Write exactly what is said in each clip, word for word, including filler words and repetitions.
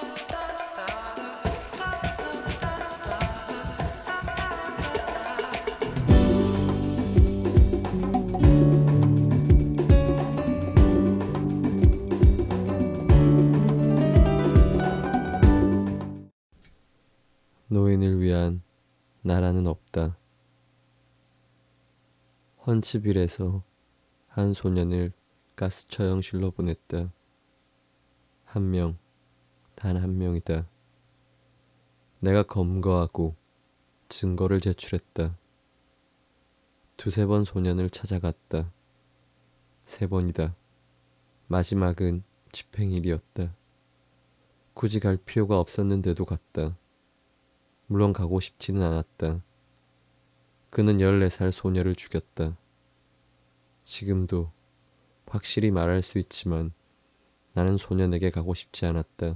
노인을 위한 나라는 없다. 헌츠빌에서 한 소년을 가스 처형실로 보냈다. 한 명, 단 한 명이다. 내가 검거하고 증거를 제출했다. 두세 번 소년을 찾아갔다. 세 번이다. 마지막은 집행일이었다. 굳이 갈 필요가 없었는데도 갔다. 물론 가고 싶지는 않았다. 그는 열네 살 소녀를 죽였다. 지금도 확실히 말할 수 있지만 나는 소년에게 가고 싶지 않았다.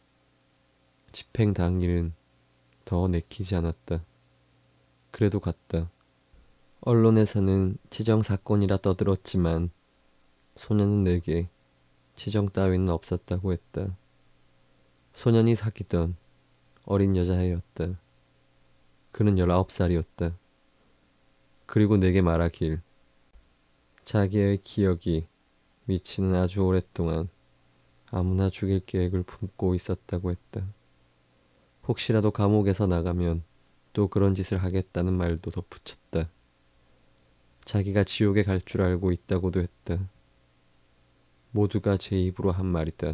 집행 당일은 더 내키지 않았다. 그래도 갔다. 언론에서는 치정 사건이라 떠들었지만 소년은 내게 치정 따위는 없었다고 했다. 소년이 사귀던 어린 여자애였다. 그는 열아홉 살이었다. 그리고 내게 말하길 자기의 기억이 미치는 아주 오랫동안 아무나 죽일 계획을 품고 있었다고 했다. 혹시라도 감옥에서 나가면 또 그런 짓을 하겠다는 말도 덧붙였다. 자기가 지옥에 갈 줄 알고 있다고도 했다. 모두가 제 입으로 한 말이다.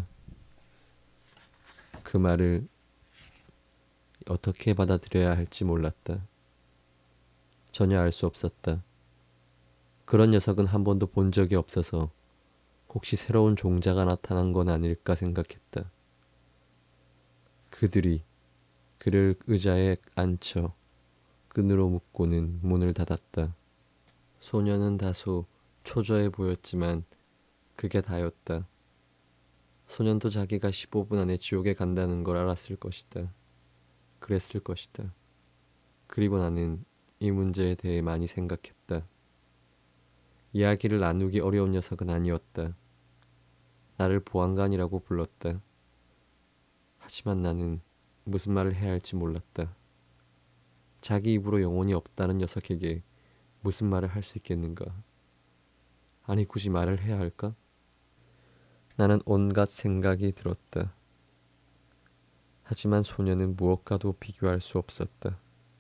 그 말을 어떻게 받아들여야 할지 몰랐다. 전혀 알 수 없었다. 그런 녀석은 한 번도 본 적이 없어서 혹시 새로운 종자가 나타난 건 아닐까 생각했다. 그들이 그를 의자에 앉혀 끈으로 묶고는 문을 닫았다. 소녀는 다소 초조해 보였지만 그게 다였다. 소년도 자기가 십오 분 안에 지옥에 간다는 걸 알았을 것이다. 그랬을 것이다. 그리고 나는 이 문제에 대해 많이 생각했다. 이야기를 나누기 어려운 녀석은 아니었다. 나를 보안관이라고 불렀다. 하지만 나는 무슨 말을 해야 할지 몰랐다. 자기 입으로 영혼이 없다는 녀석에게 무슨 말을 할 수 있겠는가? 아니 굳이 말을 해야 할까? 나는 온갖 생각이 들었다. 하지만 소녀는 무엇과도 비교할 수 없었다.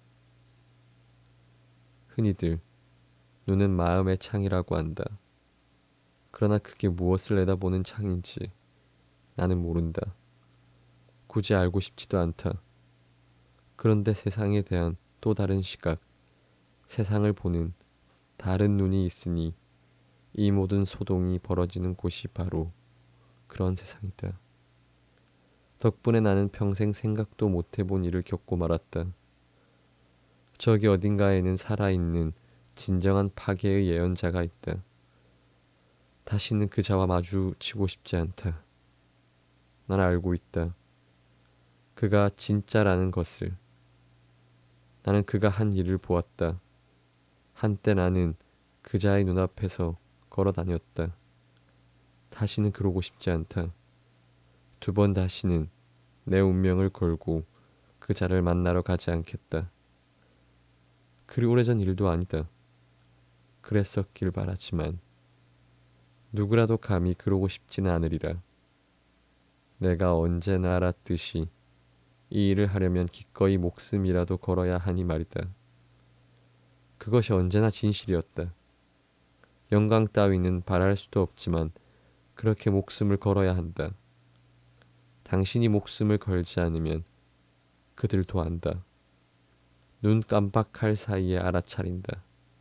흔히들 눈은 마음의 창이라고 한다. 그러나 그게 무엇을 내다보는 창인지 나는 모른다. 굳이 알고 싶지도 않다. 그런데 세상에 대한 또 다른 시각, 세상을 보는 다른 눈이 있으니 이 모든 소동이 벌어지는 곳이 바로 그런 세상이다. 덕분에 나는 평생 생각도 못 해본 일을 겪고 말았다. 저기 어딘가에는 살아있는 진정한 파괴의 예언자가 있다. 다시는 그 자와 마주치고 싶지 않다. 난 알고 있다. 그가 진짜라는 것을. 나는 그가 한 일을 보았다. 한때 나는 그 자의 눈앞에서 걸어 다녔다. 다시는 그러고 싶지 않다. 두 번 다시는 내 운명을 걸고 그 자를 만나러 가지 않겠다. 그리 오래전 일도 아니다. 그랬었길 바라지만 누구라도 감히 그러고 싶지는 않으리라. 내가 언제나 알았듯이 이 일을 하려면 기꺼이 목숨이라도 걸어야 하니 말이다. 그것이 언제나 진실이었다. 영광 따위는 바랄 수도 없지만 그렇게 목숨을 걸어야 한다. 당신이 목숨을 걸지 않으면 그들도 안다. 눈 깜빡할 사이에 알아차린다.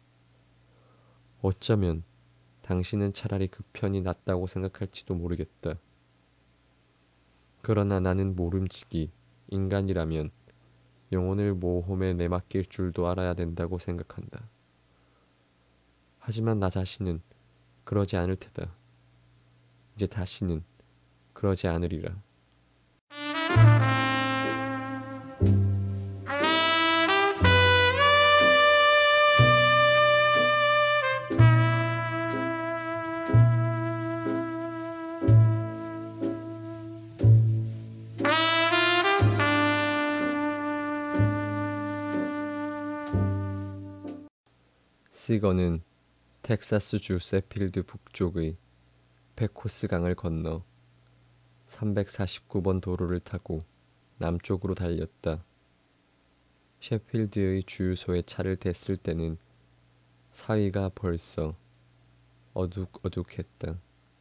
어쩌면 당신은 차라리 그 편이 낫다고 생각할지도 모르겠다. 그러나 나는 모름지기 인간이라면 영혼을 모험에 내맡길 줄도 알아야 된다고 생각한다. 하지만 나 자신은 그러지 않을 테다. 이제 다시는 그러지 않으리라. 시건은 텍사스주 세필드 북쪽의 페코스 강을 건너 삼백사십구 번 도로를 타고 남쪽으로 달렸다. 셰필드의 주유소에 차를 댔을 때는 사위가 벌써 어둑어둑했다.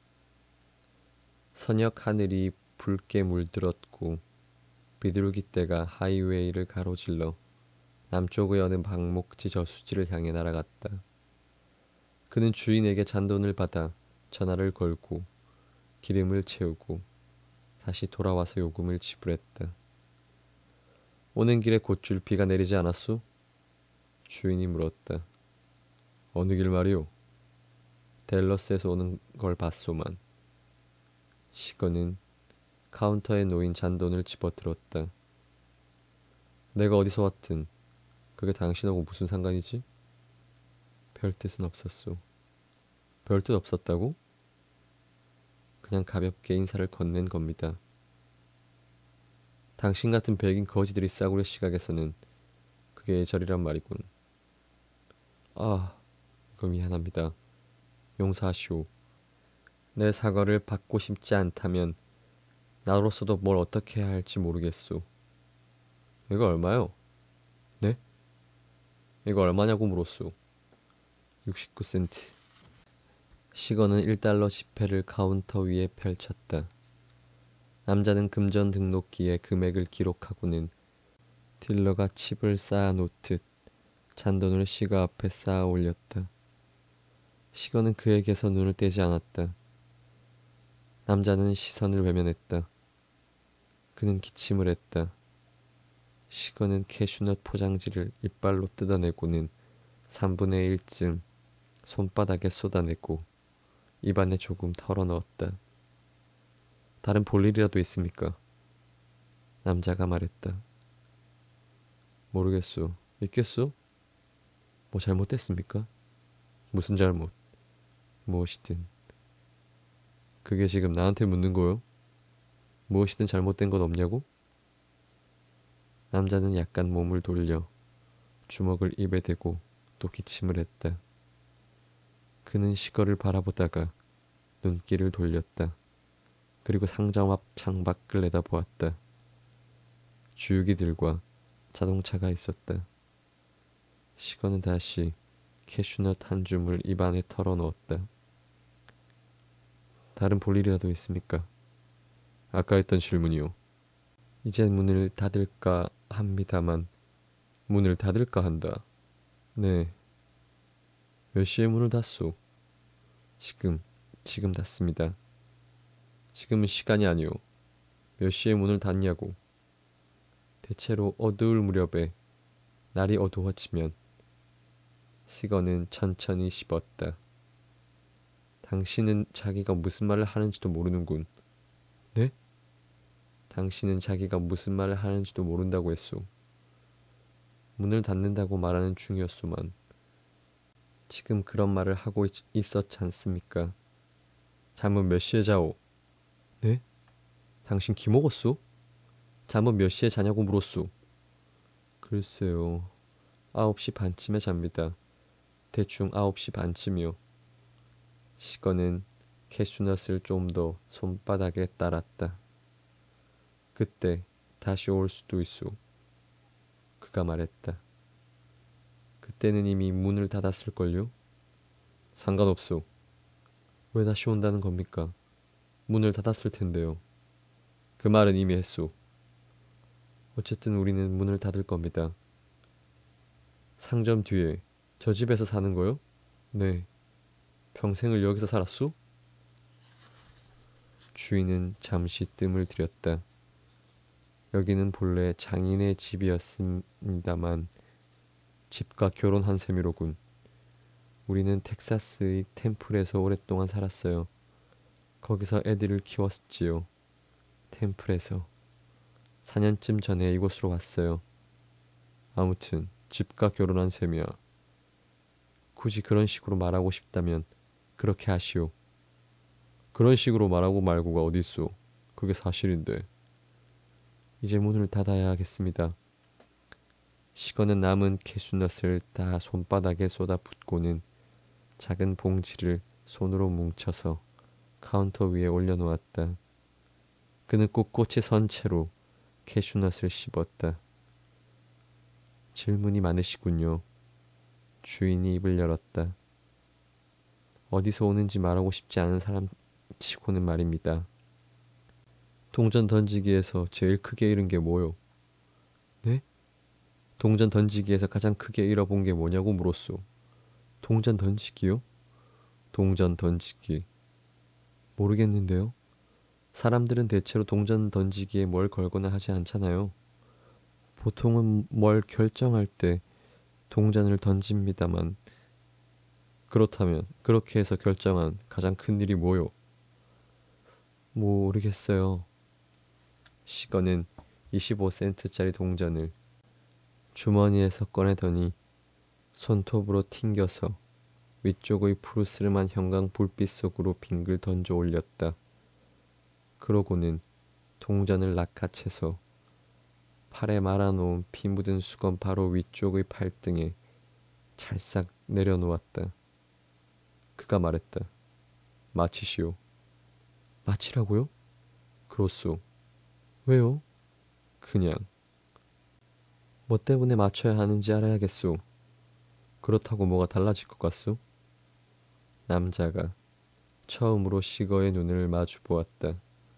서녁 하늘이 붉게 물들었고 비둘기떼가 하이웨이를 가로질러 남쪽의 어느 방목지 저수지를 향해 날아갔다. 그는 주인에게 잔돈을 받아 전화를 걸고 기름을 채우고 다시 돌아와서 요금을 지불했다. 오는 길에 곧줄 비가 내리지 않았소? 주인이 물었다. 어느 길 말이오? 댈러스에서 오는 걸 봤소만. 시건은 카운터에 놓인 잔돈을 집어들었다. 내가 어디서 왔든 그게 당신하고 무슨 상관이지? 별 뜻은 없었소. 별 뜻 없었다고? 그냥 가볍게 인사를 건넨 겁니다. 당신 같은 백인 거지들이 싸구려 시각에서는 그게 예절이란 말이군. 아, 이거 미안합니다. 용서하시오. 내 사과를 받고 싶지 않다면 나로서도 뭘 어떻게 해야 할지 모르겠소. 이거 얼마요? 네? 이거 얼마냐고 물었소. 육십구 센트. 시건은 일 달러 지폐를 카운터 위에 펼쳤다. 남자는 금전 등록기에 금액을 기록하고는 딜러가 칩을 쌓아 놓듯 잔돈을 시거 앞에 쌓아 올렸다. 시건은 그에게서 눈을 떼지 않았다. 남자는 시선을 외면했다. 그는 기침을 했다. 시건은 캐슈넛 포장지를 이빨로 뜯어내고는 삼분의 일쯤 손바닥에 쏟아내고 입안에 조금 털어넣었다. 다른 볼 일이라도 있습니까? 남자가 말했다. 모르겠소. 있겠소? 뭐 잘못됐습니까? 무슨 잘못? 무엇이든. 그게 지금 나한테 묻는 거요? 무엇이든 잘못된 건 없냐고? 남자는 약간 몸을 돌려 주먹을 입에 대고 또 기침을 했다. 그는 시거를 바라보다가 눈길을 돌렸다. 그리고 상점 앞 창밖을 내다보았다. 주유기들과 자동차가 있었다. 시거는 다시 캐슈넛 한 줌을 입안에 털어넣었다. 다른 볼 일이라도 있습니까? 아까 했던 질문이요. 이제 문을 닫을까 합니다만 문을 닫을까 한다. 네. 몇 시에 문을 닫소? 지금, 지금 닫습니다. 지금은 시간이 아니오. 몇 시에 문을 닫냐고. 대체로 어두울 무렵에 날이 어두워지면. 시건은 천천히 씹었다. 당신은 자기가 무슨 말을 하는지도 모르는군. 네? 당신은 자기가 무슨 말을 하는지도 모른다고 했소. 문을 닫는다고 말하는 중이었소만. 지금 그런 말을 하고 있, 있었지 않습니까? 잠은 몇 시에 자오? 네? 당신 기 먹었소? 잠은 몇 시에 자냐고 물었소. 글쎄요. 아홉 시 반쯤에 잡니다. 대충 아홉 시 반쯤이요. 시건은 캐슈넛을 좀 더 손바닥에 따랐다. 그때 다시 올 수도 있소. 그가 말했다. 그때는 이미 문을 닫았을걸요? 상관없소. 왜 다시 온다는 겁니까? 문을 닫았을 텐데요. 그 말은 이미 했소. 어쨌든 우리는 문을 닫을 겁니다. 상점 뒤에 저 집에서 사는 거요? 네. 평생을 여기서 살았소? 주인은 잠시 뜸을 들였다. 여기는 본래 장인의 집이었습니다만 집과 결혼한 셈이로군. 우리는 텍사스의 템플에서 오랫동안 살았어요. 거기서 애들을 키웠지요. 템플에서. 사 년쯤 전에 이곳으로 왔어요. 아무튼 집과 결혼한 셈이야. 굳이 그런 식으로 말하고 싶다면 그렇게 하시오. 그런 식으로 말하고 말고가 어딨소. 그게 사실인데. 이제 문을 닫아야 하겠습니다. 시건은 남은 캐슈넛을 다 손바닥에 쏟아붓고는 작은 봉지를 손으로 뭉쳐서 카운터 위에 올려놓았다. 그는 꿋꿋이 선 채로 캐슈넛을 씹었다. 질문이 많으시군요. 주인이 입을 열었다. 어디서 오는지 말하고 싶지 않은 사람 치고는 말입니다. 동전 던지기에서 제일 크게 잃은 게 뭐요? 네? 동전 던지기에서 가장 크게 잃어본 게 뭐냐고 물었소. 동전 던지기요? 동전 던지기. 모르겠는데요. 사람들은 대체로 동전 던지기에 뭘 걸거나 하지 않잖아요. 보통은 뭘 결정할 때 동전을 던집니다만 그렇다면 그렇게 해서 결정한 가장 큰 일이 뭐요? 모르겠어요. 시건은 이십오 센트짜리 동전을 주머니에서 꺼내더니 손톱으로 튕겨서 위쪽의 푸르스름한 형광 불빛 속으로 빙글 던져 올렸다. 그러고는 동전을 낚아채서 팔에 말아놓은 피 묻은 수건 바로 위쪽의 팔등에 찰싹 내려놓았다. 그가 말했다. 마치시오. 마치라고요? 그렇소. 왜요? 그냥. 뭐 때문에 맞춰야 하는지 알아야겠소. 그렇다고 뭐가 달라질 것 같소? 남자가 처음으로 시거의 눈을 마주 보았다.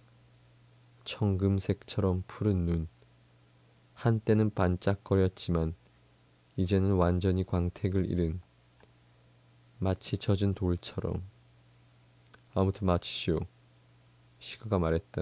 청금색처럼 푸른 눈. 한때는 반짝거렸지만 이제는 완전히 광택을 잃은 마치 젖은 돌처럼. 아무튼 마치시오. 시거가 말했다.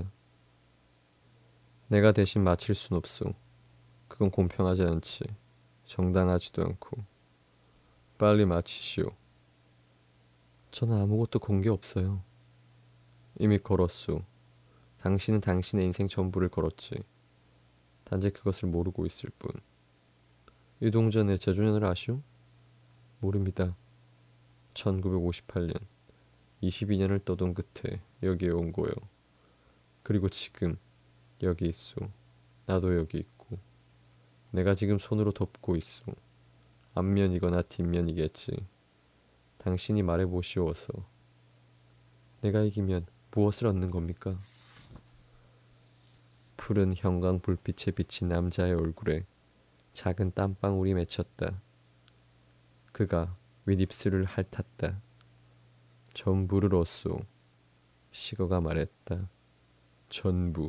내가 대신 마칠 순 없소. 그건 공평하지 않지. 정당하지도 않고. 빨리 마치시오. 저는 아무것도 건 게 없어요. 이미 걸었소. 당신은 당신의 인생 전부를 걸었지. 단지 그것을 모르고 있을 뿐. 유동전의 재조년을 아시오? 모릅니다. 천구백오십팔 년 이십이 년을 떠돈 끝에 여기에 온 거요. 그리고 지금 여기 있소. 나도 여기 있고. 내가 지금 손으로 덮고 있소. 앞면이거나 뒷면이겠지. 당신이 말해보시오 어서. 내가 이기면 무엇을 얻는 겁니까? 푸른 형광 불빛에 비친 남자의 얼굴에 작은 땀방울이 맺혔다. 그가 윗입술을 핥았다. 전부를 얻소. 시거가 말했다. 전부.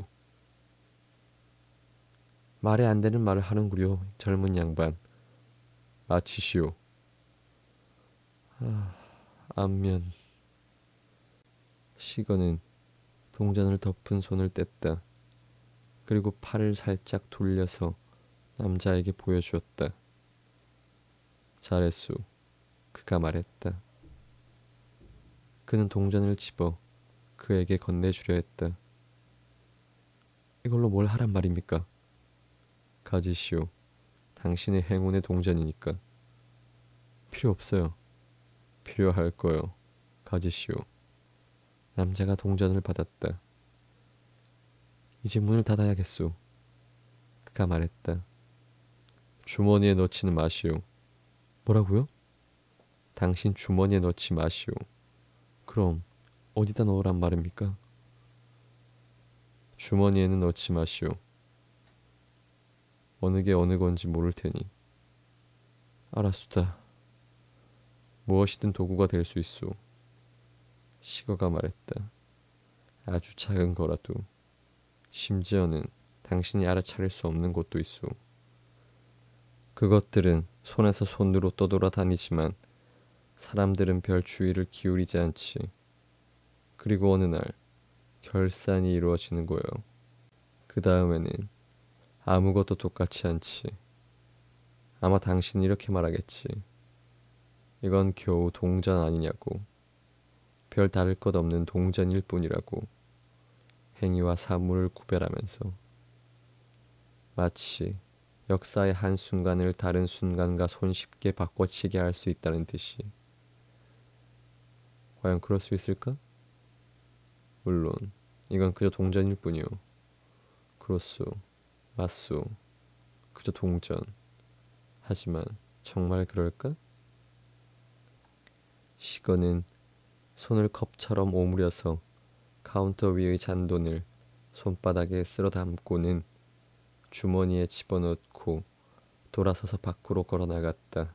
말이 안 되는 말을 하는구려 젊은 양반. 마치시오. 아, 안면. 시거는 동전을 덮은 손을 뗐다. 그리고 팔을 살짝 돌려서 남자에게 보여주었다. 잘했소. 그가 말했다. 그는 동전을 집어 그에게 건네주려 했다. 이걸로 뭘 하란 말입니까? 가지시오. 당신의 행운의 동전이니까. 필요 없어요. 필요할 거요. 가지시오. 남자가 동전을 받았다. 이제 문을 닫아야겠소. 그가 말했다. 주머니에 넣지는 마시오. 뭐라고요? 당신 주머니에 넣지 마시오. 그럼 어디다 넣으란 말입니까? 주머니에는 넣지 마시오. 어느 게 어느 건지 모를 테니. 알았수다. 무엇이든 도구가 될 수 있소. 시거가 말했다. 아주 작은 거라도. 심지어는 당신이 알아차릴 수 없는 것도 있소. 그것들은 손에서 손으로 떠돌아다니지만 사람들은 별 주의를 기울이지 않지. 그리고 어느 날 결산이 이루어지는 거요. 그 다음에는 아무것도 똑같지 않지. 아마 당신은 이렇게 말하겠지. 이건 겨우 동전 아니냐고. 별 다를 것 없는 동전일 뿐이라고. 행위와 사물을 구별하면서. 마치 역사의 한순간을 다른 순간과 손쉽게 바꿔치게 할 수 있다는 듯이. 과연 그럴 수 있을까? 물론 이건 그저 동전일 뿐이요. 그렇소. 맞소. 그저 동전. 하지만 정말 그럴까? 시거는 손을 컵처럼 오므려서 카운터 위의 잔돈을 손바닥에 쓸어 담고는 주머니에 집어넣고 돌아서서 밖으로 걸어나갔다.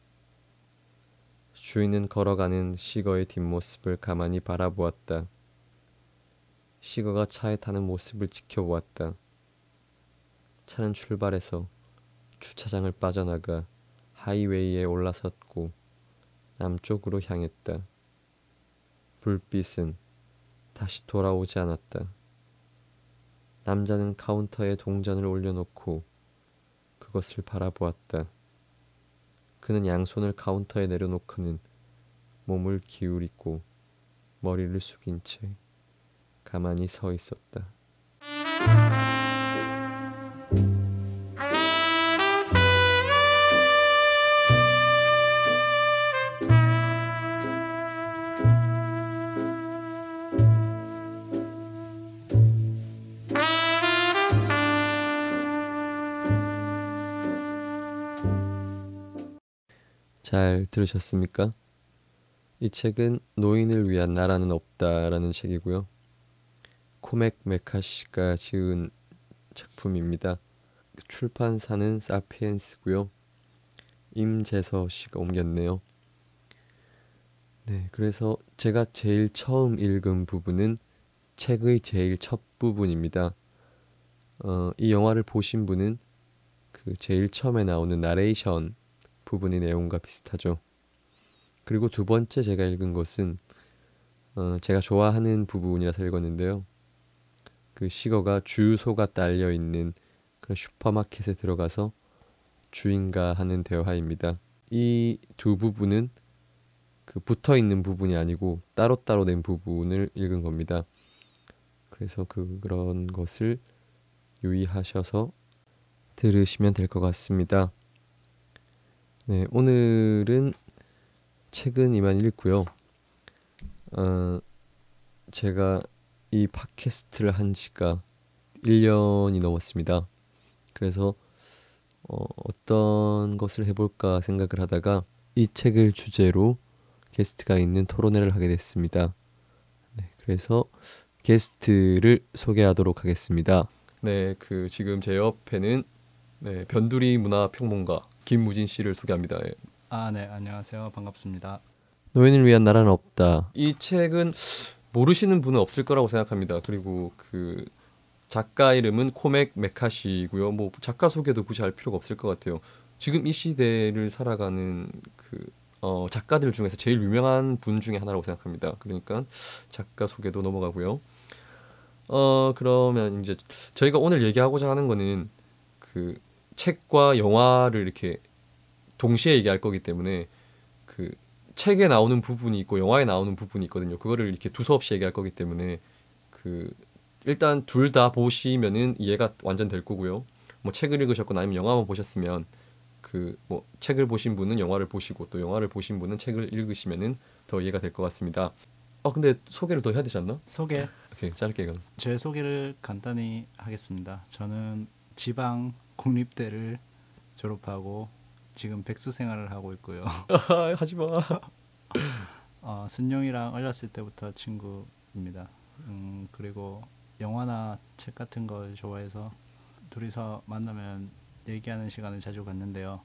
주인은 걸어가는 시거의 뒷모습을 가만히 바라보았다. 시거가 차에 타는 모습을 지켜보았다. 차는 출발해서 주차장을 빠져나가 하이웨이에 올라섰고 남쪽으로 향했다. 불빛은 다시 돌아오지 않았다. 남자는 카운터에 동전을 올려놓고 그것을 바라보았다. 그는 양손을 카운터에 내려놓고는 몸을 기울이고 머리를 숙인 채 가만히 서 있었다. 잘 들으셨습니까? 이 책은 노인을 위한 나라는 없다라는 책이고요. 코맥 메카시가 지은 작품입니다. 출판사는 사피엔스고요. 임재서 씨가 옮겼네요. 네, 그래서 제가 제일 처음 읽은 부분은 책의 제일 첫 부분입니다. 어, 이 영화를 보신 분은 그 제일 처음에 나오는 나레이션 부분의 내용과 비슷하죠. 그리고 두 번째 제가 읽은 것은 어, 제가 좋아하는 부분이라서 읽었는데요. 그 시거가 주유소가 딸려 있는 그런 슈퍼마켓에 들어가서 주인과 하는 대화입니다. 이 두 부분은 그 붙어 있는 부분이 아니고 따로따로 된 부분을 읽은 겁니다. 그래서 그, 그런 것을 유의하셔서 들으시면 될 것 같습니다. 네, 오늘은 책은 이만 읽고요. 어, 제가 이 팟캐스트를 한 지가 일 년이 넘었습니다. 그래서 어, 어떤 것을 해볼까 생각을 하다가 이 책을 주제로 게스트가 있는 토론회를 하게 됐습니다. 네, 그래서 게스트를 소개하도록 하겠습니다. 네, 그 지금 제 옆에는 네, 변두리 문화평론가 김무진 씨를 소개합니다. 예. 아, 네, 안녕하세요. 반갑습니다. 노인을 위한 나라는 없다. 이 책은 모르시는 분은 없을 거라고 생각합니다. 그리고 그 작가 이름은 코맥 메카시고요. 뭐 작가 소개도 굳이 할 필요가 없을 것 같아요. 지금 이 시대를 살아가는 그 어, 작가들 중에서 제일 유명한 분 중에 하나라고 생각합니다. 그러니까 작가 소개도 넘어가고요. 어 그러면 이제 저희가 오늘 얘기하고자 하는 거는 그 책과 영화를 이렇게 동시에 얘기할 거기 때문에 그 책에 나오는 부분이 있고 영화에 나오는 부분이 있거든요. 그거를 이렇게 두서없이 얘기할 거기 때문에 그 일단 둘 다 보시면은 이해가 완전 될 거고요. 뭐 책을 읽으셨거나 아니면 영화만 보셨으면 그 뭐 책을 보신 분은 영화를 보시고 또 영화를 보신 분은 책을 읽으시면은 더 이해가 될 것 같습니다. 아 근데 소개를 더 해야 되지 않나? 소개, 오케이 짧게 그럼. 제 소개를 간단히 하겠습니다. 저는 지방 국립대를 졸업하고 지금 백수 생활을 하고 있고요. 아, 하지 마. 어, 순용이랑 어렸을 때부터 친구입니다. 음, 그리고 영화나 책 같은 걸 좋아해서 둘이서 만나면 얘기하는 시간을 자주 갖는데요.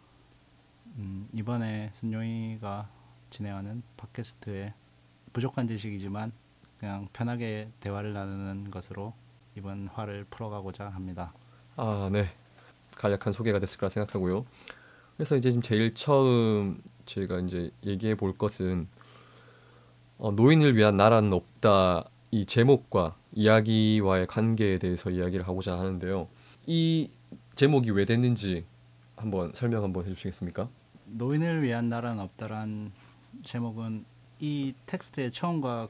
음, 이번에 순용이가 진행하는 팟캐스트에 부족한 지식이지만 그냥 편하게 대화를 나누는 것으로 이번 화를 풀어가고자 합니다. 아, 네. 간략한 소개가 됐을 거라 생각하고요. 그래서 이제 지금 제일 처음 저희가 이제 얘기해 볼 것은 어, 노인을 위한 나라는 없다 이 제목과 이야기와의 관계에 대해서 이야기를 하고자 하는데요. 이 제목이 왜 됐는지 한번 설명 한번 해주시겠습니까? 노인을 위한 나라는 없다란 제목은 이 텍스트의 처음과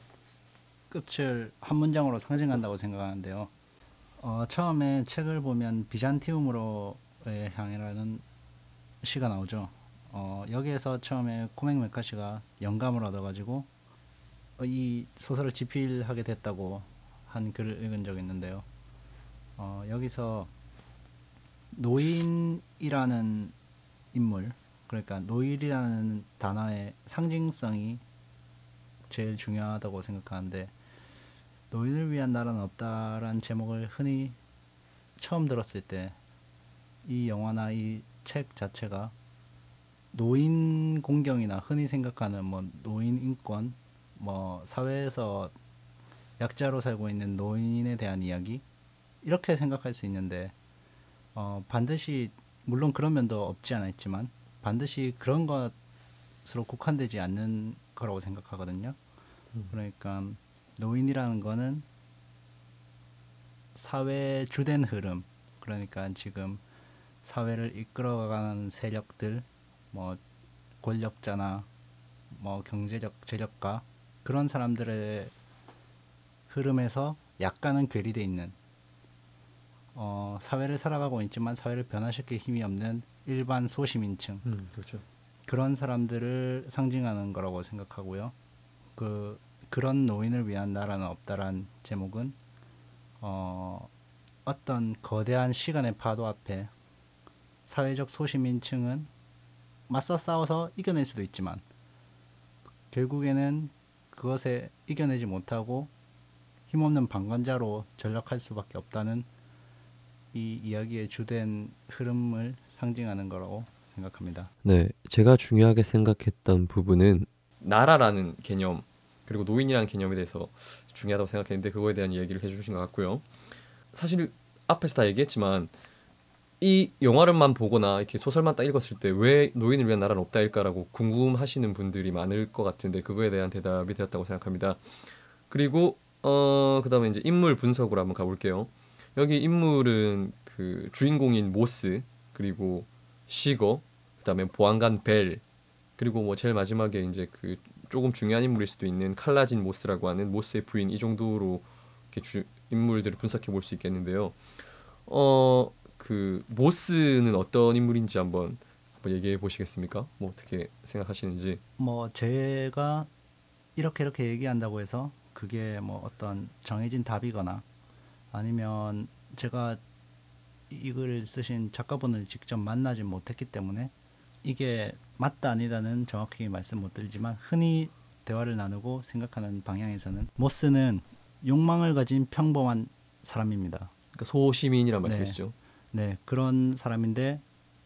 끝을 한 문장으로 상징한다고 생각하는데요. 어, 처음에 책을 보면 비잔티움으로의 향이라는 시가 나오죠. 어, 여기에서 처음에 코맥 메카시가 영감을 얻어가지고 어, 이 소설을 집필하게 됐다고 한 글을 읽은 적이 있는데요. 어, 여기서 노인이라는 인물, 그러니까 노일이라는 단어의 상징성이 제일 중요하다고 생각하는데, 노인을 위한 나라는 없다라는 제목을 흔히 처음 들었을 때 이 영화나 이 책 자체가 노인 공경이나 흔히 생각하는 뭐 노인 인권, 뭐 사회에서 약자로 살고 있는 노인에 대한 이야기, 이렇게 생각할 수 있는데, 어, 반드시 물론 그런 면도 없지 않아 있지만 반드시 그런 것으로 국한되지 않는 거라고 생각하거든요. 그러니까 노인이라는 거는 사회의 주된 흐름, 그러니까 지금 사회를 이끌어가는 세력들, 뭐 권력자나 뭐 경제적 재력가, 그런 사람들의 흐름에서 약간은 괴리돼 있는, 어, 사회를 살아가고 있지만 사회를 변화시킬 힘이 없는 일반 소시민층, 음, 그렇죠. 그런 사람들을 상징하는 거라고 생각하고요. 그 그런 노인을 위한 나라는 없다란 제목은 어, 어떤 거대한 시간의 파도 앞에 사회적 소시민층은 맞서 싸워서 이겨낼 수도 있지만 결국에는 그것에 이겨내지 못하고 힘없는 방관자로 전락할 수밖에 없다는 이 이야기의 주된 흐름을 상징하는 거라고 생각합니다. 네, 제가 중요하게 생각했던 부분은 나라라는 개념 그리고 노인이라는 개념에 대해서 중요하다고 생각했는데 그거에 대한 얘기를 해주신 것 같고요. 사실 앞에서 다 얘기했지만 이 영화를만 보거나 이렇게 소설만 딱 읽었을 때 왜 노인을 위한 나라는 없다일까라고 궁금하시는 분들이 많을 것 같은데 그거에 대한 대답이 되었다고 생각합니다. 그리고 어 그다음에 이제 인물 분석으로 한번 가볼게요. 여기 인물은 그 주인공인 모스 그리고 시거 그다음에 보안관 벨 그리고 뭐 제일 마지막에 이제 그 조금 중요한 인물일 수도 있는 칼라진 모스라고 하는 모스의 부인 이 정도로 이렇게 주, 인물들을 분석해 볼 수 있겠는데요. 어 그 모스는 어떤 인물인지 한번 한번 얘기해 보시겠습니까? 뭐 어떻게 생각하시는지. 뭐 제가 이렇게 이렇게 얘기한다고 해서 그게 뭐 어떤 정해진 답이거나 아니면 제가 이 글을 쓰신 작가분을 직접 만나지 못했기 때문에 이게 맞다 아니다는 정확히 말씀 못 드리지만 흔히 대화를 나누고 생각하는 방향에서는 모스는 욕망을 가진 평범한 사람입니다. 그러니까 소시민이란 네, 말씀이시죠? 네, 그런 사람인데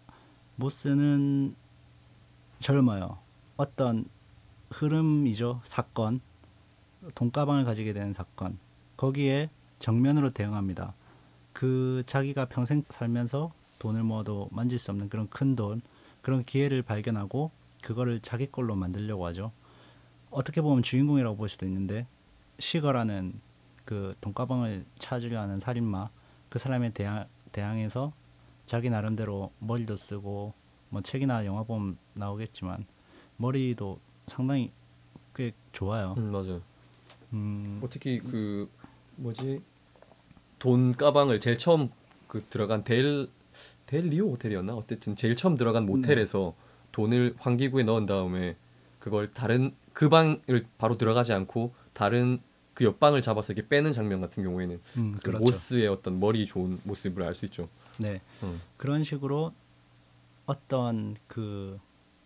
모스는 젊어요. 어떤 흐름이죠. 사건, 돈가방을 가지게 되는 사건. 거기에 정면으로 대응합니다. 그 자기가 평생 살면서 돈을 모아도 만질 수 없는 그런 큰 돈, 그런 기회를 발견하고 그거를 자기 걸로 만들려고 하죠. 어떻게 보면 주인공이라고 볼 수도 있는데 시거라는 그 돈가방을 찾으려 하는 살인마, 그 사람에 대항, 대항해서 자기 나름대로 머리도 쓰고 뭐 책이나 영화 보면 나오겠지만 머리도 상당히 꽤 좋아요. 음 맞아요. 음, 뭐 특히 그 뭐지 돈 가방을 제일 처음 그 들어간 델 델리오 호텔이었나? 어쨌든 제일 처음 들어간 네, 모텔에서 돈을 환기구에 넣은 다음에 그걸 다른 그 방을 바로 들어가지 않고 다른 그 옆방을 잡아서 이렇게 빼는 장면 같은 경우에는 음, 그 그렇죠. 모스의 어떤 머리 좋은 모습을 알 수 있죠. 네, 음. 그런 식으로 어떤 그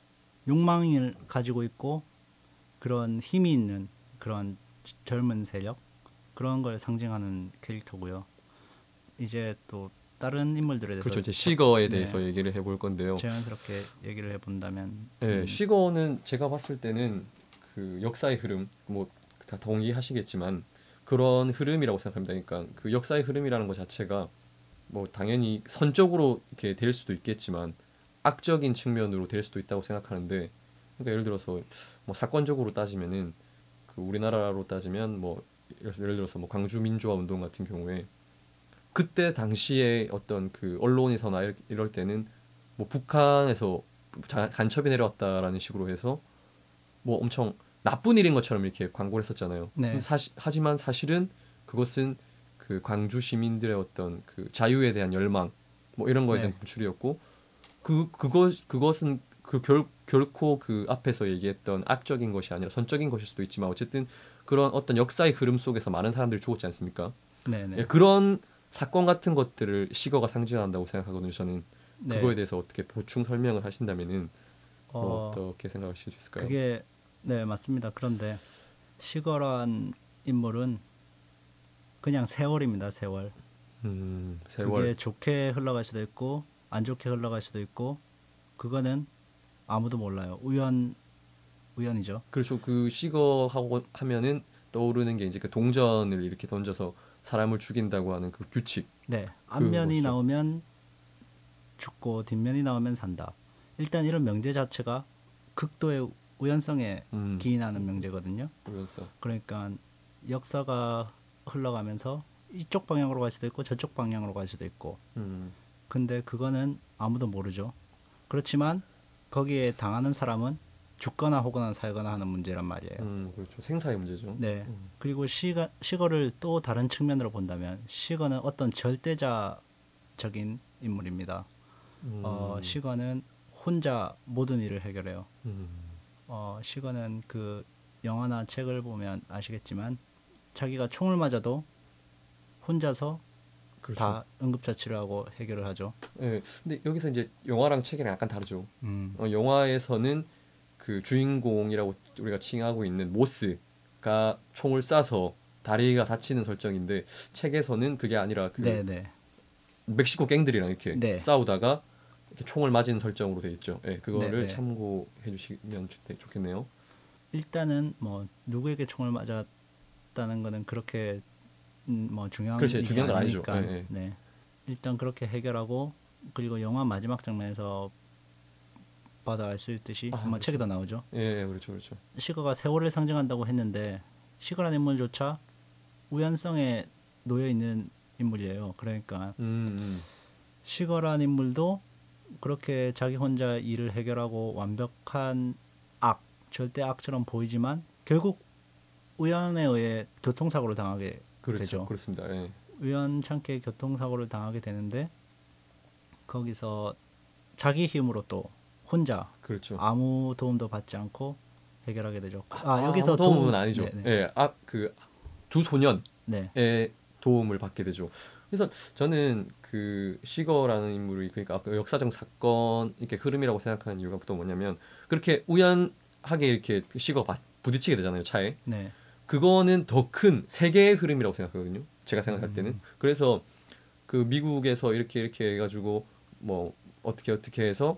욕망을 가지고 있고 그런 힘이 있는 그런 젊은 세력, 그런 걸 상징하는 캐릭터고요. 이제 또 다른 인물들에 그렇죠. 대해서 이제 자, 시거에 네, 대해서 얘기를 해볼 건데요. 자연스럽게 얘기를 해본다면 예, 음, 시거는 제가 봤을 때는 그 역사의 흐름, 뭐 다 동의하시겠지만 그런 흐름이라고 생각합니다. 그러니까 그 역사의 흐름이라는 것 자체가 뭐 당연히 선적으로 이렇게 될 수도 있겠지만 악적인 측면으로 될 수도 있다고 생각하는데, 그러니까 예를 들어서 뭐 사건적으로 따지면은 그 우리나라로 따지면 뭐 예를 예를 들어서 뭐 광주 민주화 운동 같은 경우에 그때 당시에 어떤 그 언론에서나 이럴, 이럴 때는 뭐 북한에서 자- 간첩이 내려왔다라는 식으로 해서 뭐 엄청 나쁜 일인 것처럼 이렇게 광고를 했었잖아요. 근데 네, 사실, 하지만 사실은 그것은 그 광주 시민들의 어떤 그 자유에 대한 열망 뭐 이런 거에 대한 네, 분출이었고 그 그것 그것은 그 결, 결코 그 앞에서 얘기했던 악적인 것이 아니라 선적인 것일 수도 있지만 어쨌든 그런 어떤 역사의 흐름 속에서 많은 사람들이 죽었지 않습니까? 네, 예, 네, 그런 사건 같은 것들을 시거가 상징한다고 생각하거든요. 저는 네. 그거에 대해서 어떻게 보충 설명을 하신다면은 뭐 어, 어떻게 생각하실 수 있을까요? 그게 네, 맞습니다. 그런데 시거란 인물은 그냥 세월입니다. 세월. 음, 세월. 그게 좋게 흘러갈 수도 있고 안 좋게 흘러갈 수도 있고 그거는 아무도 몰라요. 우연 우연이죠. 그렇죠. 그 시거 하고 하면은 떠오르는 게 이제 그 동전을 이렇게 던져서 사람을 죽인다고 하는 그 규칙 네. 앞면이 그것이죠. 나오면 죽고 뒷면이 나오면 산다. 일단 이런 명제 자체가 극도의 우연성에 음, 기인하는 명제거든요. 그래서 그러니까 역사가 흘러가면서 이쪽 방향으로 갈 수도 있고 저쪽 방향으로 갈 수도 있고. 음, 근데 그거는 아무도 모르죠. 그렇지만 거기에 당하는 사람은 죽거나 혹은 살거나 하는 문제란 말이에요. 음, 그렇죠. 생사의 문제죠. 네. 음, 그리고 시가, 시거를 또 다른 측면으로 본다면 시거는 어떤 절대자적인 인물입니다. 어, 음, 시거는 혼자 모든 일을 해결해요. 음, 어, 시거는 그 영화나 책을 보면 아시겠지만 자기가 총을 맞아도 혼자서 그렇죠. 다 응급처치를 하고 해결을 하죠. 예, 근데 여기서 이제 영화랑 책이랑 약간 다르죠. 음, 어, 영화에서는 그 주인공이라고 우리가 칭하고 있는 모스가 총을 쏴서 다리가 다치는 설정인데 책에서는 그게 아니라 그 네, 네, 멕시코 갱들이랑 이렇게 네, 싸우다가 이렇게 총을 맞은 설정으로 돼 있죠. 예, 네, 그거를 네. 참고해 주시면 좋- 좋겠네요. 일단은 뭐 누구에게 총을 맞았다는 거는 그렇게 음, 뭐 중요한 그렇지, 일이 중요한 건 아니죠. 예, 아니니까 예. 네. 일단 그렇게 해결하고 그리고 영화 마지막 장면에서 봐도 알 수 있듯이 아, 뭐 그렇죠. 책에도 나오죠. 예, 예, 그렇죠, 그렇죠. 시거가 세월을 상징한다고 했는데 시거라는 인물조차 우연성에 놓여 있는 인물이에요. 그러니까 음, 음, 시거라는 인물도 그렇게 자기 혼자 일을 해결하고 완벽한 악, 절대 악처럼 보이지만 결국 우연에 의해 교통사고를 당하게 그렇죠, 되죠. 그렇습니다. 예, 우연찮게 교통사고를 당하게 되는데 거기서 자기 힘으로 또 혼자 그렇죠. 아무 도움도 받지 않고 해결하게 되죠. 아 아, 아무 여기서 도움은 도움 아니죠. 네네 예, 아, 그 두 소년의 네. 도움을 받게 되죠. 그래서 저는 그 시거라는 인물이 그러니까 그 역사적 사건 이렇게 흐름이라고 생각하는 이유가 또 뭐냐면 그렇게 우연하게 이렇게 시거가 부딪히게 되잖아요, 차에. 네. 그거는 더 큰 세계의 흐름이라고 생각하거든요. 제가 생각할 때는. 음, 그래서 그 미국에서 이렇게 이렇게 해가지고 뭐 어떻게 어떻게 해서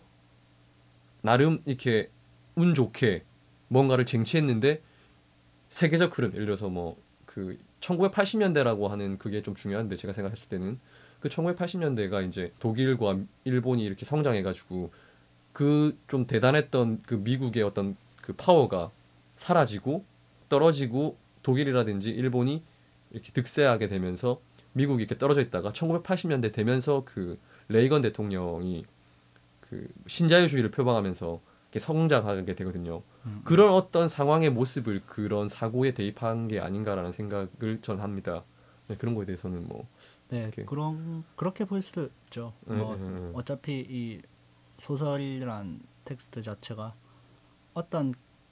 나름 이렇게 운 좋게 뭔가를 쟁취했는데 세계적 흐름 예를 들어서 뭐 그 천구백팔십 년대라고 하는 그게 좀 중요한데 제가 생각했을 때는 그 천구백팔십 년대가 이제 독일과 일본이 이렇게 성장해가지고 그 좀 대단했던 그 미국의 어떤 그 파워가 사라지고 떨어지고 독일이라든지 일본이 이렇게 득세하게 되면서 미국이 이렇게 떨어져 있다가 천구백팔십 년대 되면서 그 레이건 대통령이 그 신자유주의를 표방하면서 이렇게 성장하게 되거든요. 음, 음. 그런 어떤 상황의 모습을 그런 사고에 대입한 게 아닌가라는 생각을 전 합니다. 네, 그런 거에 대해서는 뭐 네 이렇게 그런 그렇게 볼 수도 있죠. 예, 뭐 예, 예. 어차피 이 소설이란 텍스트 자체가 어떤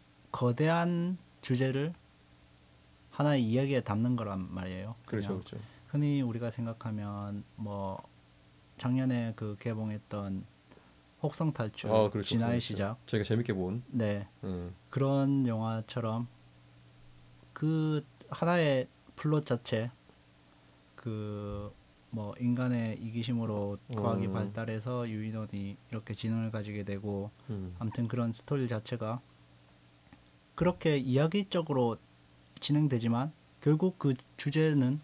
거대한 주제를 하나의 이야기에 담는 거란 말이에요. 그렇죠, 그냥 그렇죠. 흔히 우리가 생각하면 뭐 작년에 그 개봉했던 혹성 탈출 아, 그렇죠, 진화의 그렇죠. 시작 저희가 재밌게 본 네 예, 그런 영화처럼 그 하나의 플롯 자체 그 뭐 인간의 이기심으로 과학이 어, 발달해서 유인원이 이렇게 지능을 가지게 되고 음, 아무튼 그런 스토리 자체가 그렇게 이야기적으로 진행되지만 결국 그 주제는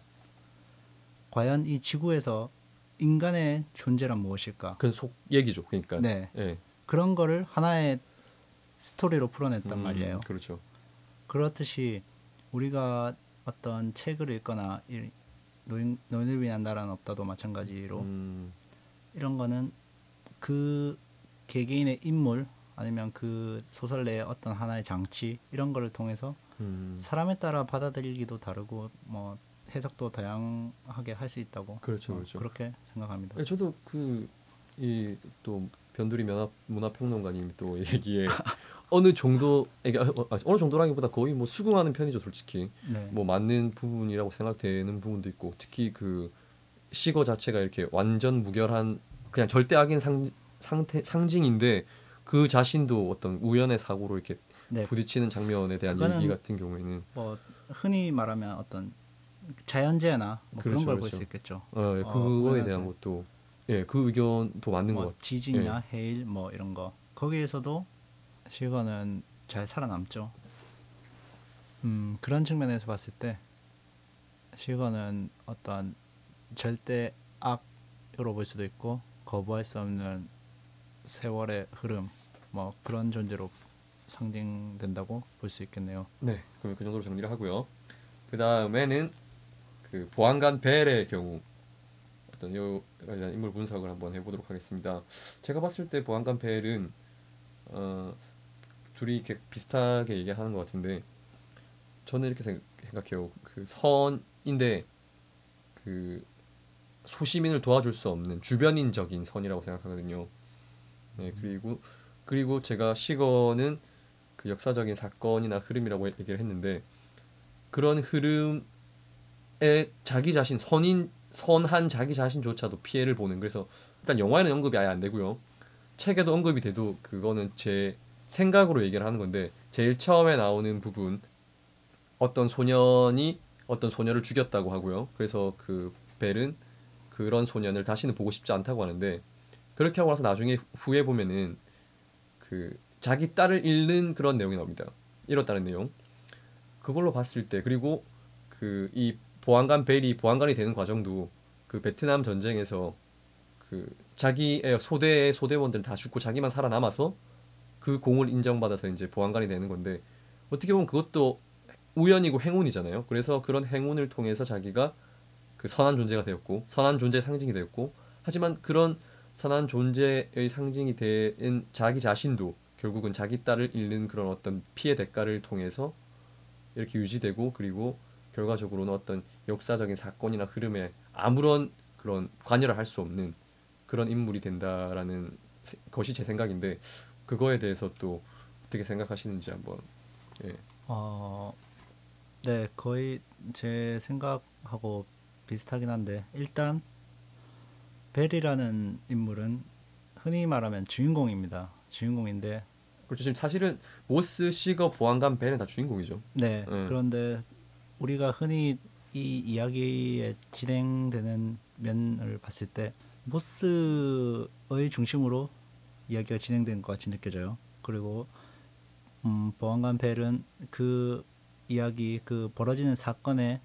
과연 이 지구에서 인간의 존재란 무엇일까? 그건 속 얘기죠. 그러니까 네. 예, 그런 거를 하나의 스토리로 풀어냈단 음, 말이에요. 그렇죠. 그렇듯이 우리가 어떤 책을 읽거나 이 노인, 노인을 위한 나라는 없다도 마찬가지로 음, 이런 거는 그 개개인의 인물 아니면 그 소설 내의 어떤 하나의 장치 이런 거를 통해서 음, 사람에 따라 받아들이기도 다르고 뭐 해석도 다양하게 할 수 있다고 그렇죠, 뭐 그렇죠. 그렇게 생각합니다. 예, 저도 그 이 또 변두리 문화 문화평론가님 또 얘기에 어느 정도 이게 어, 어, 어느 정도라기보다 거의 뭐 수긍하는 편이죠, 솔직히. 네, 뭐 맞는 부분이라고 생각되는 부분도 있고 특히 그 시거 자체가 이렇게 완전 무결한 그냥 절대 악인 상, 상태, 상징인데 그 자신도 어떤 우연의 사고로 이렇게 네, 부딪히는 장면에 대한 얘기 그거는 같은 경우에는 뭐 흔히 말하면 어떤 자연재해나 뭐 그런 그렇죠, 걸 볼 수 그렇죠. 있겠죠. 어, 예, 어, 그거에 우연한 대한 사고, 것도 예, 그 의견도 맞는 것 뭐 같아요. 예, 지진이나 해일 뭐 이런 거 거기에서도 시건은 잘 살아남죠. 음, 그런 측면에서 봤을 때 시건은 어떤 절대 악으로 볼 수도 있고 거부할 수 없는 세월의 흐름 뭐 그런 존재로 상징된다고 볼 수 있겠네요. 네, 그럼 그 정도로 정리를 하고요. 그 다음에는 그 보안관 벨의 경우 어떤 요 관련 인물 분석을 한번 해보도록 하겠습니다. 제가 봤을 때 보안관 벨은 어, 둘이 이렇게 비슷하게 얘기하는 것 같은데 저는 이렇게 생- 생각해요. 그 선인데 그 소시민을 도와줄 수 없는 주변인적인 선이라고 생각하거든요. 네, 그리고 그리고 제가 시거는 그 역사적인 사건이나 흐름이라고 얘기를 했는데 그런 흐름에 자기 자신 선인 선한 자기 자신조차도 피해를 보는 그래서 일단 영화에는 언급이 아예 안 되고요. 책에도 언급이 돼도 그거는 제 생각으로 얘기를 하는 건데 제일 처음에 나오는 부분 어떤 소년이 어떤 소녀를 죽였다고 하고요. 그래서 그 벨은 그런 소년을 다시는 보고 싶지 않다고 하는데 그렇게 하고 나서 나중에 후에 보면은 그 자기 딸을 잃는 그런 내용이 나옵니다. 잃었다는 내용. 그걸로 봤을 때 그리고 그 이 보안관 벨이 보안관이 되는 과정도 그 베트남 전쟁에서 그 자기의 소대의 소대원들 다 죽고 자기만 살아남아서 그 공을 인정받아서 이제 보안관이 되는 건데 어떻게 보면 그것도 우연이고 행운이잖아요. 그래서 그런 행운을 통해서 자기가 그 선한 존재가 되었고 선한 존재의 상징이 되었고 하지만 그런 선한 존재의 상징이 된 자기 자신도 결국은 자기 딸을 잃는 그런 어떤 피해 대가를 통해서 이렇게 유지되고 그리고 결과적으로는 어떤 역사적인 사건이나 흐름에 아무런 그런 관여를 할 수 없는 그런 인물이 된다라는 세- 것이 제 생각인데 그거에 대해서 또 어떻게 생각하시는지 한번 예. 어, 네, 거의 제 생각하고 비슷하긴 한데 일단 벨이라는 인물은 흔히 말하면 주인공입니다. 주인공인데 그렇죠. 지금 사실은 모스, 시거, 보안관, 벤은 다 주인공이죠. 네, 예. 그런데 우리가 흔히 이 이야기에 진행되는 면을 봤을 때 모스의 중심으로 이야기가 진행된 것 같이 느껴져요. 그리고 음, 보안관 벨은 그 이야기, 그 벌어지는 사건에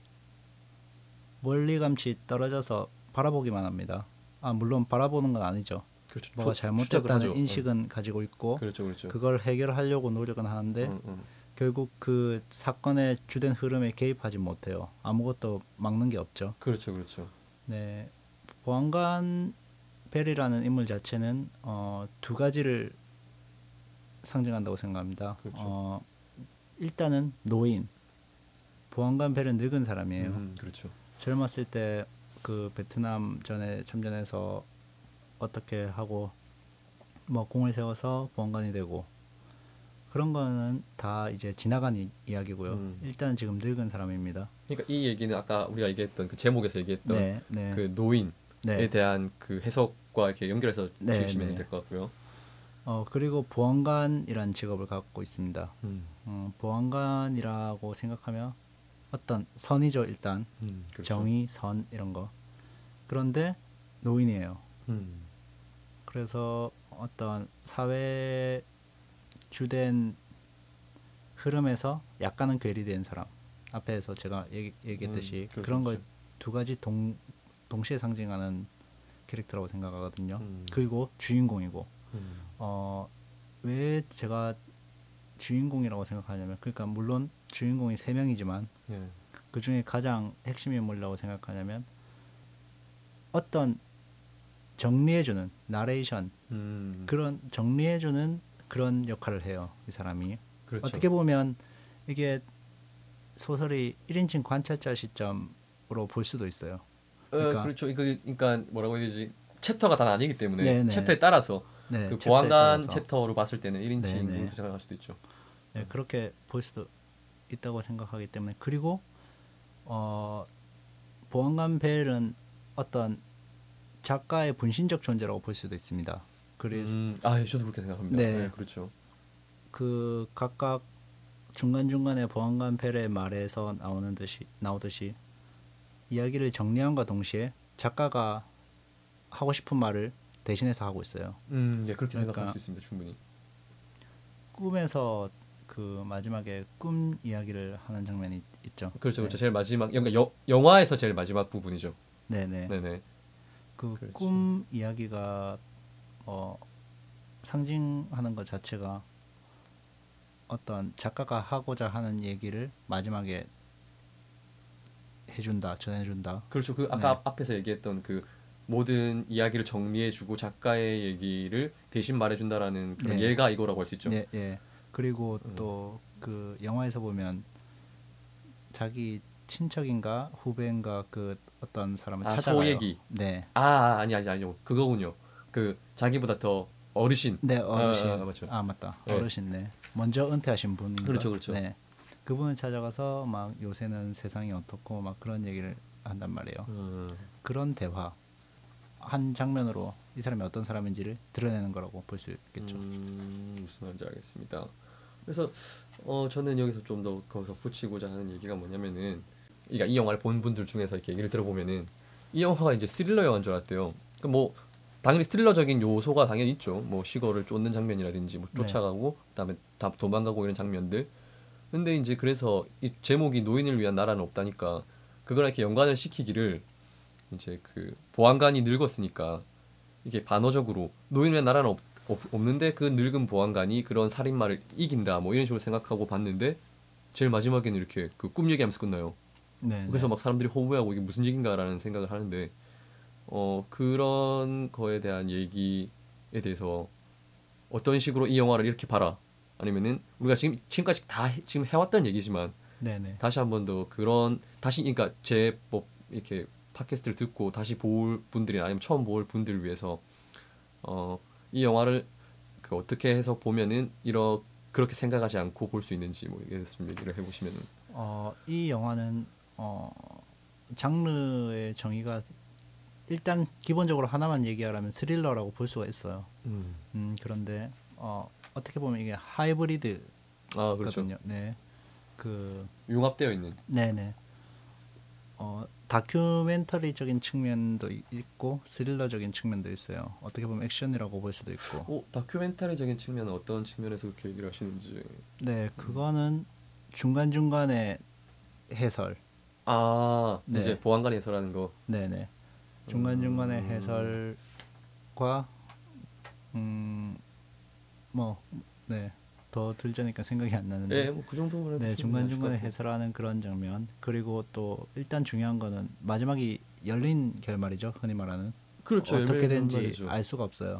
멀리감치 떨어져서 바라보기만 합니다. 아, 물론 바라보는 건 아니죠. 그렇죠. 뭐가 조, 잘못됐다는 추적하죠. 어. 인식은 가지고 있고 그렇죠, 그렇죠. 그걸 해결하려고 노력은 하는데 어, 어. 결국 그 사건의 주된 흐름에 개입하지 못해요. 아무것도 막는 게 없죠. 그렇죠, 그렇죠. 네, 보안관 벨이라는 인물 자체는 어, 두 가지를 상징한다고 생각합니다. 그렇죠. 어, 일단은 노인. 보안관 벨은 늙은 사람이에요. 음, 그렇죠. 젊었을 때 그 베트남 전에 참전해서 어떻게 하고 뭐 공을 세워서 보안관이 되고 그런 거는 다 이제 지나간 이, 이야기고요. 음. 일단 지금 늙은 사람입니다. 그러니까 이 얘기는 아까 우리가 얘기했던 그 제목에서 얘기했던 네, 네, 그 노인에 네, 대한 그 해석과 이렇게 연결해서 네, 지으시면 네. 될 것 같고요. 어 그리고 보안관이라는 직업을 갖고 있습니다. 음, 음, 보안관이라고 생각하면 어떤 선이죠 일단 음, 그렇죠. 정의, 선 이런 거. 그런데 노인이에요. 음, 그래서 어떤 사회 주된 흐름에서 약간은 괴리된 사람. 앞에서 제가 얘기, 음, 얘기했듯이 그렇죠, 그런 걸 그렇죠. 두 가지 동 동시에 상징하는 캐릭터라고 생각하거든요. 음, 그리고 주인공이고 음, 어, 왜 제가 주인공이라고 생각하냐면 그러니까 물론 주인공이 세 명이지만 예, 그 중에 가장 핵심 인물이라고 생각하냐면 어떤 정리해주는 나레이션 음, 그런 정리해주는 그런 역할을 해요 이 사람이. 그렇죠. 어떻게 보면 이게 소설이 일 인칭 관찰자 시점으로 볼 수도 있어요. 어, 그러니까 그렇죠. 이거 그러니까 뭐라고 해야 되지? 챕터가 다 나뉘기 때문에 네네 챕터에 따라서 네 그 챕터에 보안관 따라서 챕터로 봤을 때는 일 인칭으로 네네 생각할 수도 있죠. 네, 그렇게 볼 수도 있다고 생각하기 때문에 그리고 어, 보안관 벨은 어떤 작가의 분신적 존재라고 볼 수도 있습니다. 그래서 음, 아, 예, 저도 그렇게 생각합니다. 네. 네, 그렇죠. 그 각각 중간 중간에 보안관 벨의 말에서 나오는 듯이 나오듯이 이야기를 정리함과 동시에 작가가 하고 싶은 말을 대신해서 하고 있어요. 음, 예, 그렇게 생각할 그러니까 수 있습니다. 충분히. 꿈에서 그 마지막에 꿈 이야기를 하는 장면이 있죠. 그렇죠, 네. 그렇죠. 제일 마지막, 그러니까 여, 영화에서 제일 마지막 부분이죠. 네네. 네네. 그 그렇죠. 꿈 이야기가 어, 상징하는 것 자체가 어떤 작가가 하고자 하는 얘기를 마지막에 해준다, 전해준다. 그렇죠. 그 아까 네, 앞- 앞에서 얘기했던 그 모든 이야기를 정리해주고 작가의 얘기를 대신 말해준다라는 그런 네, 예가 이거라고 할 수 있죠. 네, 예. 그리고 음. 또 그 영화에서 보면 자기 친척인가 후배인가 그 어떤 사람을 아, 찾아가요. 소얘기. 네, 아, 아, 아니, 아니, 아니요. 그거군요. 그 자기보다 더 어르신. 네 아, 아, 어르신. 아, 맞죠. 아 맞다, 네. 어르신. 네, 먼저 은퇴하신 분인가. 그렇죠, 그렇죠. 네, 그분을 찾아가서 막 요새는 세상이 어떻고 막 그런 얘기를 한단 말이에요. 음, 그런 대화 한 장면으로 이 사람이 어떤 사람인지를 드러내는 거라고 볼 수 있겠죠. 음, 무슨 말인지 알겠습니다. 그래서 어, 저는 여기서 좀 더 거기서 붙이고자 하는 얘기가 뭐냐면은, 그러니까 이 영화를 본 분들 중에서 이렇게 얘기를 들어보면은 이 영화가 이제 스릴러 영화인 줄 알았대요. 그뭐 당연히 스릴러적인 요소가 당연히 있죠. 뭐 시거를 쫓는 장면이라든지 뭐 네, 쫓아가고 그다음에 다 도망가고 이런 장면들. 근데 이제 그래서 이 제목이 노인을 위한 나라는 없다니까 그걸 이렇게 연관을 시키기를, 이제 그 보안관이 늙었으니까 이게 반어적으로 노인을 위한 나라는 없, 없, 없는데 그 늙은 보안관이 그런 살인마를 이긴다 뭐 이런 식으로 생각하고 봤는데 제일 마지막에는 이렇게 그 꿈 얘기하면서 끝나요. 네, 그래서 네, 막 사람들이 호호하고 이게 무슨 얘기인가라는 생각을 하는데, 어 그런 거에 대한 얘기에 대해서 어떤 식으로 이 영화를 이렇게 봐라, 아니면은 우리가 지금 지금까지 다 해- 지금 해왔던 얘기지만 네, 네. 다시 한번 더 그런 다시 그러니까 제뭐 이렇게 팟캐스트를 듣고 다시 볼 분들이 아니면 처음 볼 분들을 위해서 어 이 영화를 그 어떻게 해서 보면은 이러 그렇게 생각하지 않고 볼 수 있는지 뭐 이게 좀 얘기를 해보시면은. 어, 이 영화는 어, 장르의 정의가 일단 기본적으로 하나만 얘기하라면 스릴러라고 볼 수가 있어요. 음. 음, 그런데 어, 어떻게 보면 이게 하이브리드거든요. 아, 그렇죠. 네, 그, 융합되어 있는. 네, 네. 어, 다큐멘터리적인 측면도 이- 있고 스릴러적인 측면도 있어요. 어떻게 보면 액션이라고 볼 수도 있고. 어, 다큐멘터리적인 측면은 어떤 측면에서 그렇게 얘기를 하시는지. 네, 음. 그거는 중간 중간에 해설. 아, 이제 네, 보안관이 해설하는 거. 네, 네. 중간 중간에 음, 해설과 음, 뭐, 네, 더 들자니까 생각이 안 나는데, 예, 뭐 그 정도만 해도 네, 충분히 중간 하실 것 중간에 같아요. 해설하는 그런 장면. 그리고 또 일단 중요한 거는 마지막이 열린 결말이죠. 흔히 말하는 그렇죠, 어떻게 열매의 된지 결말이죠. 알 수가 없어요.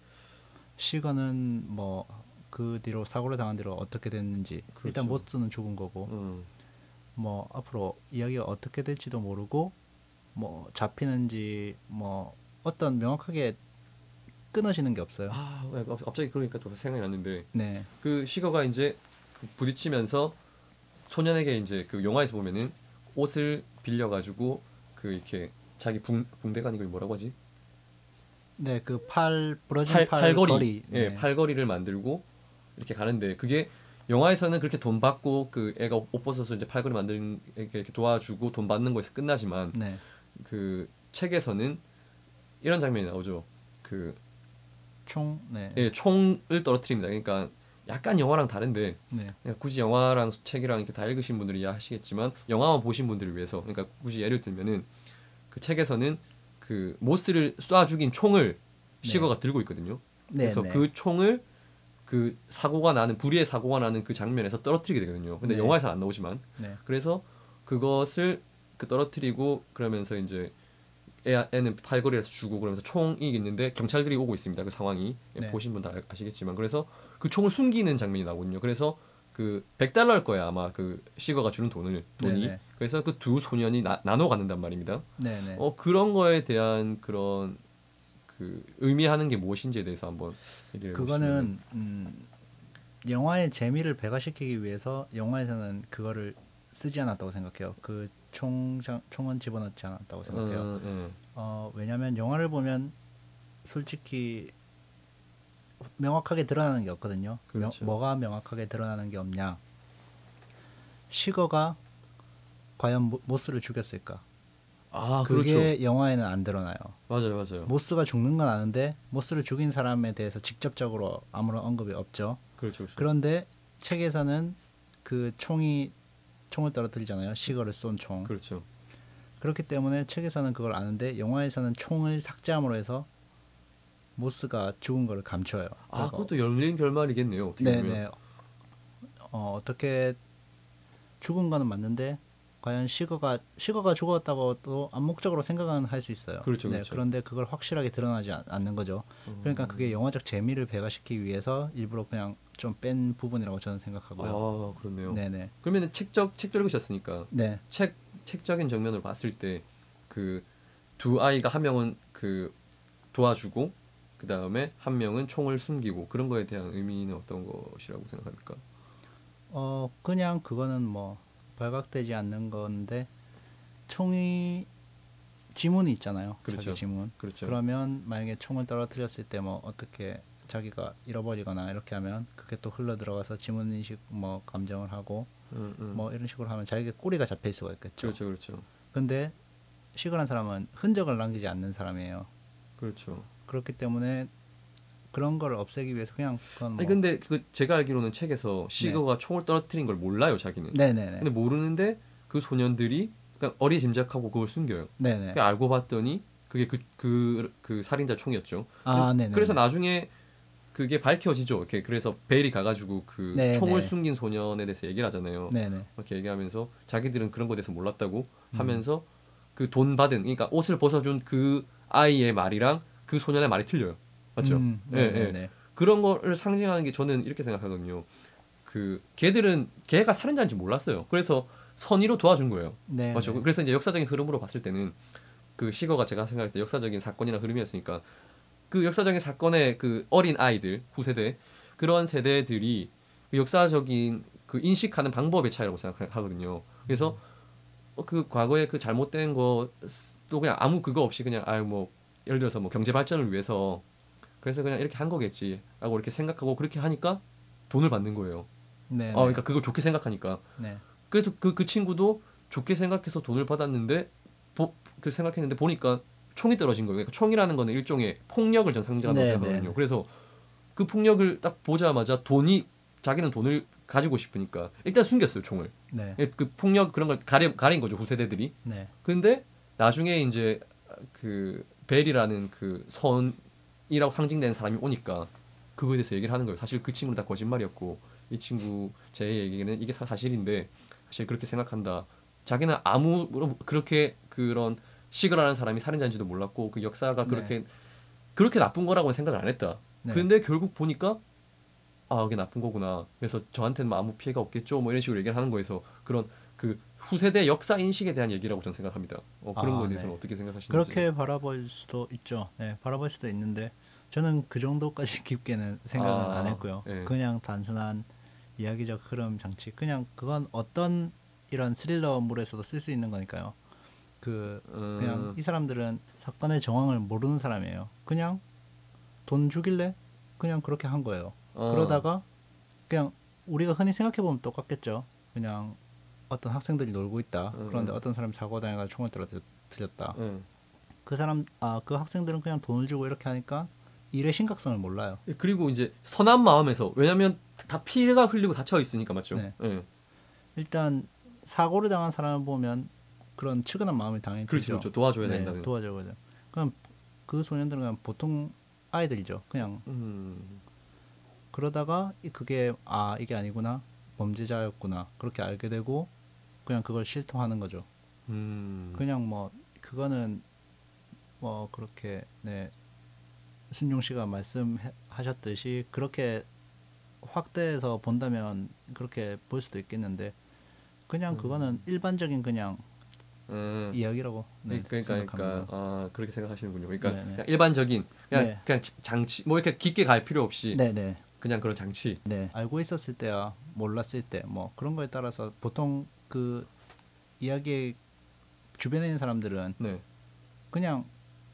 시건은 뭐 그 뒤로 사고를 당한 뒤로 어떻게 됐는지 일단 그렇죠. 모스는 죽은 거고 음, 뭐 앞으로 이야기가 어떻게 될지도 모르고 뭐 잡히는지 뭐 어떤 명확하게 끊어지는 게 없어요. 아, 왜 갑- 갑자기 그러니까 또 생각이 났는데, 네, 그 시거가 이제 그 부딪히면서 소년에게 이제 그 영화에서 보면은 옷을 빌려가지고 그 이렇게 자기 붕 붕대가 아니고 뭐라고 하지? 네, 그 팔 부러진 팔 팔 팔걸이, 거리, 예, 네, 팔걸이를 만들고 이렇게 가는데, 그게 영화에서는 그렇게 돈 받고 그 애가 옷 벗어서 이제 팔걸이 만드는 이렇게 이렇게 도와주고 돈 받는 거에서 끝나지만, 네, 그 책에서는 이런 장면이 나오죠. 그 총, 네, 예, 총을 떨어뜨립니다. 그러니까 약간 영화랑 다른데, 네, 그러니까 굳이 영화랑 책이랑 이렇게 다 읽으신 분들이 이해하시겠지만 영화만 보신 분들을 위해서, 그러니까 굳이 예를 들면은 그 책에서는 그 모스를 쏴 죽인 총을 네, 시거가 들고 있거든요. 네, 그래서 네, 그 총을 그 사고가 나는 불의의 사고가 나는 그 장면에서 떨어뜨리게 되거든요. 근데 네, 영화에서는 안 나오지만, 네, 그래서 그것을 그 떨어뜨리고 그러면서 이제 애, 애는 팔걸이에서 죽고 그러면서 총이 있는데 경찰들이 오고 있습니다. 그 상황이, 예, 네, 보신 분 다 아시겠지만, 그래서 그 총을 숨기는 장면이 나오거든요. 그래서 그 백 달러일 거야 아마 그 시거가 주는 돈을 네, 돈이. 네, 그래서 그 두 소년이 나, 나눠 갖는단 말입니다. 네, 네. 어 그런 거에 대한 그런 그 의미하는 게 무엇인지에 대해서 한번 얘기를 해보시면은. 그거는 음, 영화의 재미를 배가시키기 위해서 영화에서는 그거를 쓰지 않았다고 생각해요. 그 총장 총은 집어넣지 않았다고 생각해요. 어, 예. 어, 왜냐하면 영화를 보면 솔직히 명확하게 드러나는 게 없거든요. 명- 그렇죠. 뭐가 명확하게 드러나는 게 없냐? 시거가 과연 모, 모스를 죽였을까? 아, 그렇죠. 그게 영화에는 안 드러나요. 맞아요, 맞아요. 모스가 죽는 건 아는데 모스를 죽인 사람에 대해서 직접적으로 아무런 언급이 없죠. 그렇죠, 그렇죠. 그런데 책에서는 그 총이 총을 떨어뜨리잖아요. 시거를 쏜 총. 그렇죠. 그렇기 때문에 책에서는 그걸 아는데 영화에서는 총을 삭제함으로 해서 모스가 죽은 걸 감춰요. 아, 그러니까 그것도 열린 결말이겠네요. 어떻게 보면. 네네 어, 어떻게 죽은 거는 맞는데 과연 시거가 시거가 죽었다고도 암묵적으로 생각은 할 수 있어요. 그렇죠, 네, 그렇죠. 그런데 그걸 확실하게 드러나지 않, 않는 거죠. 그러니까 그게 영화적 재미를 배가시키기 위해서 일부러 그냥 좀 뺀 부분이라고 저는 생각하고요. 아, 그렇네요. 네네 그러면은 책적 책도 읽으셨으니까 네 책 책적인 정면으로 봤을 때 그 두 아이가 한 명은 그 도와주고 그 다음에 한 명은 총을 숨기고 그런 거에 대한 의미는 어떤 것이라고 생각합니까? 어 그냥 그거는 뭐 발각되지 않는 건데 총이 지문이 있잖아요. 그렇죠. 자기 지문. 그렇죠. 그러면 만약에 총을 떨어뜨렸을 때 뭐 어떻게 자기가 잃어버리거나 이렇게 하면 그게 또 흘러 들어가서 지문 인식 뭐 감정을 하고 음, 음. 뭐 이런 식으로 하면 자기가 꼬리가 잡힐 수가 있겠죠. 그렇죠, 그렇죠, 근데 시그란 사람은 흔적을 남기지 않는 사람이에요. 그렇죠. 그렇기 때문에 그런 걸 없애기 위해서 그냥 그건 아니 뭐 근데 그 제가 알기로는 책에서 네. 시거가 총을 떨어뜨린 걸 몰라요, 자기는. 네네네. 근데 모르는데 그 소년들이 그냥 어리짐작하고 그걸 숨겨요. 네네. 그 알고 봤더니 그게 그, 그, 그 살인자 총이었죠. 아, 네네. 그래서 나중에 그게 밝혀지죠. 이렇게 그래서 벨이 가가지고 그 네네. 총을 숨긴 소년에 대해서 얘기를 하잖아요. 네네. 이렇게 얘기하면서 자기들은 그런 거에 대해서 몰랐다고 음. 하면서 그 돈 받은 그러니까 옷을 벗어준 그 아이의 말이랑 그 소년의 말이 틀려요. 맞죠? 음, 예, 예. 네네네. 그런 거를 상징하는 게 저는 이렇게 생각하거든요. 그 걔들은 걔가 살인자인지 몰랐어요. 그래서 선의로 도와준 거예요. 네네. 맞죠? 그래서 이제 역사적인 흐름으로 봤을 때는 그 시거가 제가 생각할 때 역사적인 사건이나 흐름이었으니까 그 역사적인 사건의 그 어린 아이들 후세대 그런 세대들이 그 역사적인 그 인식하는 방법의 차이라고 생각하거든요. 그래서 어, 그 과거에 그 잘못된 것도 그냥 아무 그거 없이 그냥 아유 뭐 예를 들어서 뭐 경제 발전을 위해서 그래서 그냥 이렇게 한 거겠지라고 이렇게 생각하고 그렇게 하니까 돈을 받는 거예요. 네네. 어, 그러니까 그걸 좋게 생각하니까. 네. 그래서 그, 그 친구도 좋게 생각해서 돈을 받았는데 보, 그 생각했는데 보니까 총이 떨어진 거예요. 그러니까 총이라는 거는 일종의 폭력을 전 상징한다고 네네. 생각하거든요. 그래서 그 폭력을 딱 보자마자 돈이 자기는 돈을 가지고 싶으니까 일단 숨겼어요 총을. 네. 그 폭력 그런 걸 가려, 가린 거죠 후세대들이. 네. 근데 나중에 이제 그 벨이라는 그 선이라고 상징되는 사람이 오니까 그거에 대해서 얘기를 하는 거예요. 사실 그 친구는 다 거짓말이었고 이 친구 제 얘기는 이게 사- 사실인데 사실 그렇게 생각한다. 자기는 아무 그렇게 그런 시그라는 사람이 살인자인지도 몰랐고 그 역사가 그렇게 네. 그렇게 나쁜 거라고는 생각을 안 했다. 네. 근데 결국 보니까 아 이게 나쁜 거구나. 그래서 저한테는 뭐 아무 피해가 없겠죠. 뭐 이런 식으로 얘기를 하는 거에서 그런 그 후세대 역사 인식에 대한 얘기라고 저는 생각합니다. 어, 그런 아, 거에 대해서는 네. 어떻게 생각하시는지. 그렇게 바라볼 수도 있죠. 네, 바라볼 수도 있는데 저는 그 정도까지 깊게는 생각은 안 아, 했고요. 예. 그냥 단순한 이야기적 흐름 장치. 그냥 그건 어떤 이런 스릴러물에서도 쓸 수 있는 거니까요. 그 그냥 음, 이 사람들은 사건의 정황을 모르는 사람이에요. 그냥 돈 주길래 그냥 그렇게 한 거예요. 어, 그러다가 그냥 우리가 흔히 생각해 보면 똑같겠죠. 그냥 어떤 학생들이 놀고 있다. 음, 그런데 음, 어떤 사람이 사고 다녀가 총을 떨어뜨렸다. 음. 그 사람 아 그 학생들은 그냥 돈을 주고 이렇게 하니까 일의 심각성을 몰라요. 그리고 이제 선한 마음에서 왜냐면 다 피가 흘리고 다쳐 있으니까 맞죠? 네. 예. 일단 사고를 당한 사람을 보면 그런 측은한 마음이 당연히 그렇죠, 들죠. 그렇죠. 도와줘야 네, 된다는. 도와줘야 그럼 그 소년들은 그냥 보통 아이들이죠. 그냥 음, 그러다가 이- 그게 아 이게 아니구나 범죄자였구나 그렇게 알게 되고 그냥 그걸 실토하는 거죠. 음, 그냥 뭐 그거는 뭐 그렇게 네 순용 씨가 말씀하셨듯이 그렇게 확대해서 본다면 그렇게 볼 수도 있겠는데 그냥 그거는 일반적인 그냥 음. 이야기라고 네, 그러니까, 그러니까, 생각합니다. 아, 그렇게 생각하시는군요. 그러니까 네네. 그냥 일반적인, 그냥, 네. 그냥 장치, 뭐 이렇게 깊게 갈 필요 없이 네네. 그냥 그런 장치. 네. 알고 있었을 때야 몰랐을 때 뭐 그런 거에 따라서 보통 그 이야기의 주변에 있는 사람들은 네. 그냥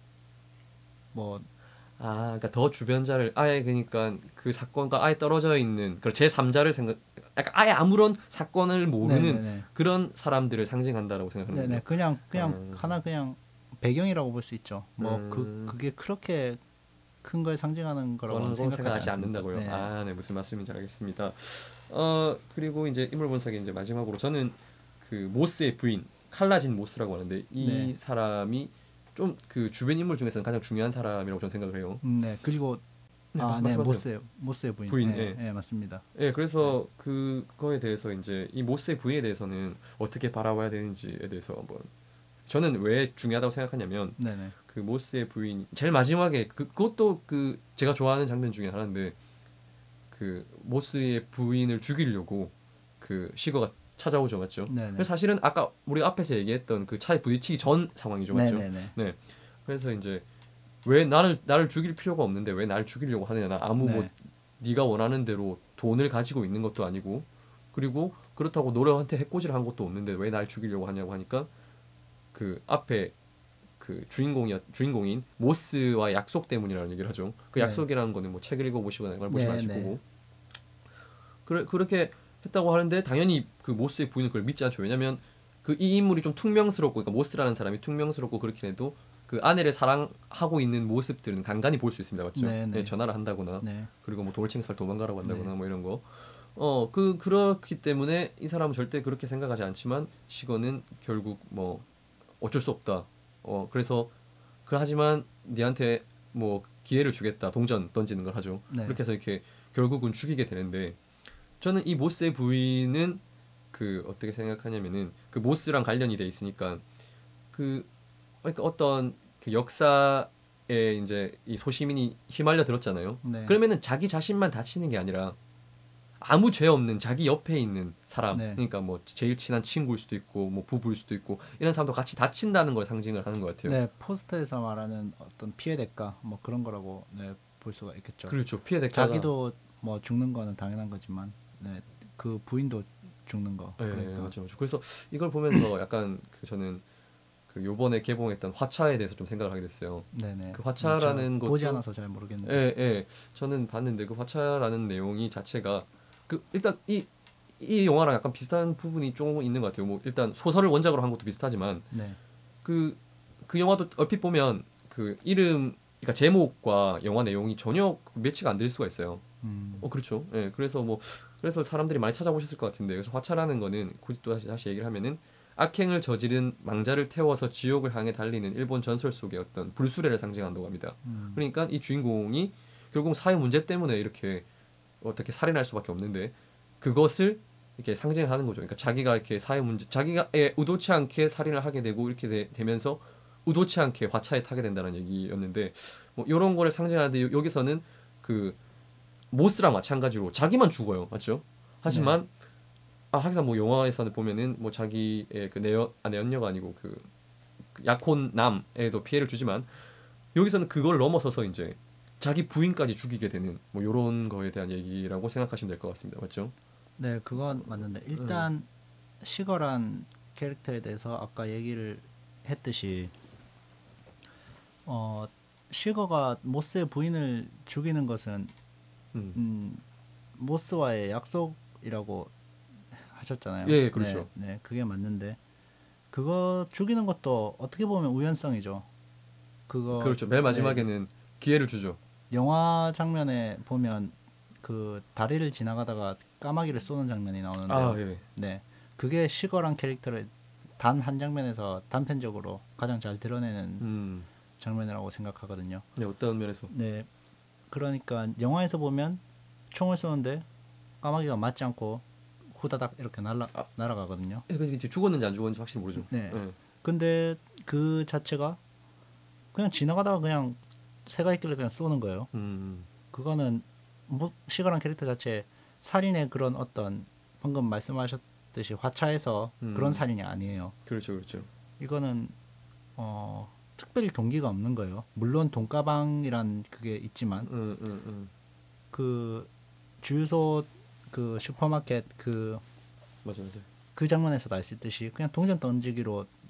뭐 아, 그러니까 더 주변자를 아예 그러니까 그 사건과 아예 떨어져 있는 그 제삼자를 생각, 약간 아예 아무런 사건을 모르는 네네네 그런 사람들을 상징한다라고 생각하는군요. 네네 그냥 그냥 아, 하나 그냥 배경이라고 볼 수 있죠. 뭐 그 음, 그게 그렇게 큰 걸 상징하는 거라고는 그런 생각하지 생각하지 않습니다. 않는다고요. 네, 아, 네, 무슨 말씀인지 알겠습니다. 어, 그리고 이제 인물 분석의 이제 마지막으로 저는 그 모스의 부인 칼라진 모스라고 하는데 네, 이 사람이 좀 그 주변 인물 중에서는 가장 중요한 사람이라고 저는 생각을 해요. 음, 네. 그리고 네, 마- 아, 네, 말씀하세요. 모스의 모스의 부인, 부인, 예, 예. 예, 맞습니다. 예, 네, 그래서 그거에 대해서 이제 이 모스의 부인에 대해서는 어떻게 바라봐야 되는지에 대해서 한번 저는 왜 중요하다고 생각하냐면 네네, 그 모스의 부인 제일 마지막에 그 그것도 그 제가 좋아하는 장면 중에 하나인데 그 모스의 부인을 죽이려고 그 시거가 찾아오죠, 맞죠? 네네, 그래서 사실은 아까 우리 앞에서 얘기했던 그 차에 부딪히기 전 상황이죠, 맞죠? 네네네, 네. 그래서 이제 왜 나를 나를 죽일 필요가 없는데 왜 나를 죽이려고 하느냐? 나 아무 뭐 네, 네가 원하는 대로 돈을 가지고 있는 것도 아니고 그리고 그렇다고 노래한테 해코지를 한 것도 없는데 왜 날 죽이려고 하냐고 하니까 그 앞에 그 주인공이 주인공인 모스와 약속 때문이라는 얘기를 하죠. 그 네, 약속이라는 거는 뭐 책을 읽어보시거나 이걸 보시면 네, 아실 네, 거고 그래 그렇게 했다고 하는데 당연히 그 모스의 부인은 그걸 믿지 않죠. 왜냐면 그 이 인물이 좀 퉁명스럽고 그러니까 모스라는 사람이 퉁명스럽고 그렇긴 해도 그 아내를 사랑하고 있는 모습들은 간간히 볼 수 있습니다. 맞죠? 네, 예, 네, 전화를 한다거나 네, 그리고 뭐 돌싱살 도망가라고 네, 한다거나 뭐 이런 거. 어, 그 그렇기 때문에 이 사람은 절대 그렇게 생각하지 않지만 시건은 결국 뭐 어쩔 수 없다. 어, 그래서 그 하지만 니한테 뭐 기회를 주겠다. 동전 던지는 걸 하죠. 네, 그렇게 해서 이렇게 결국은 죽이게 되는데 저는 이 모스의 부인은 그 어떻게 생각하냐면은 그 모스랑 관련이 돼 있으니까 그 그러니까 어떤 그 역사에 이제 이 소시민이 휘말려 들었잖아요. 네, 그러면은 자기 자신만 다치는 게 아니라 아무 죄 없는 자기 옆에 있는 사람, 네, 그러니까 뭐 제일 친한 친구일 수도 있고 뭐 부부일 수도 있고 이런 사람도 같이 다친다는 걸 상징을 하는 것 같아요. 네, 포스터에서 말하는 어떤 피해 대가 뭐 그런 거라고 네, 볼 수가 있겠죠. 그렇죠. 피해 대가가 자기도 뭐 죽는 거는 당연한 거지만, 네, 그 부인도 죽는 거, 예, 예, 그러니까, 맞죠, 맞죠. 그래서 이걸 보면서 약간 그 저는 그 요번에 개봉했던 화차에 대해서 좀 생각을 하게 됐어요. 네네. 그 네, 제가 화차라는 보지 것도 않아서 잘 모르겠는데, 예, 예. 저는 봤는데 그 화차라는 내용이 자체가 그 일단 이 이 영화랑 약간 비슷한 부분이 조금 있는 것 같아요. 뭐 일단 소설을 원작으로 한 것도 비슷하지만 네, 그 그 영화도 얼핏 보면 그 이름 그러니까 제목과 영화 내용이 전혀 매치가 안 될 수가 있어요. 음, 어 그렇죠. 예. 그래서 뭐 그래서 사람들이 많이 찾아보셨을 것 같은데 그래서 화차라는 거는 굳이 또 다시 다시 얘기를 하면은 악행을 저지른 망자를 태워서 지옥을 향해 달리는 일본 전설 속의 어떤 불수레를 상징한다고 합니다. 음, 그러니까 이 주인공이 결국 사회 문제 때문에 이렇게 어떻게 살인할 수밖에 없는데 그것을 이렇게 상징하는 거죠. 그러니까 자기가 이렇게 사회 문제, 자기가 예, 의도치 않게 살인을 하게 되고 이렇게 되, 되면서 의도치 않게 화차에 타게 된다는 얘기였는데 뭐 이런 거를 상징하는데 여- 여기서는 그 모스랑 마찬가지로 자기만 죽어요, 맞죠? 네, 하지만 아 항상 뭐 영화에서는 보면은 뭐 자기의 그 내연 아 내연녀가 아니고 그, 그 약혼 남에도 피해를 주지만 여기서는 그걸 넘어서서 이제 자기 부인까지 죽이게 되는 뭐 이런 거에 대한 얘기라고 생각하시면 될 것 같습니다, 맞죠? 네, 그건 맞는데 음, 일단 시거란 캐릭터에 대해서 아까 얘기를 했듯이 어 시거가 모스의 부인을 죽이는 것은 음, 음, 모스와의 약속이라고 하셨잖아요. 예, 네, 그렇죠, 네, 그게 맞는데 그거 죽이는 것도 어떻게 보면 우연성이죠. 그거 그렇죠. 맨 네, 마지막에는 기회를 주죠. 영화 장면에 보면 그 다리를 지나가다가 까마귀를 쏘는 장면이 아, 나오는데요. 예, 네, 그게 시거란 캐릭터를 단 한 장면에서 단편적으로 가장 잘 드러내는 음, 장면이라고 생각하거든요. 네, 어떤 면에서, 네, 그러니까 영화에서 보면 총을 쏘는데 까마귀가 맞지 않고 후다닥 이렇게 날아 아, 날아가거든요. 예, 근데 이제 죽었는지 안 죽었는지 확실히 모르죠. 네, 예, 근데 그 자체가 그냥 지나가다가 그냥 새가 있길래 그냥 쏘는 거예요. 음, 그거는 뭐 시가란 캐릭터 자체 살인의 그런 어떤 방금 말씀하셨듯이 화차에서 그런 음, 살인이 아니에요. 그렇죠, 그렇죠. 이거는 어 특별히 동기가 없는 거예요. 물론 돈가방이란 그게 있지만 음, 음, 음, 그 주유소 그 슈퍼마켓 그 맞아, 맞아. 그 장면에서도 알 수 있듯이 그냥 동전 던지기로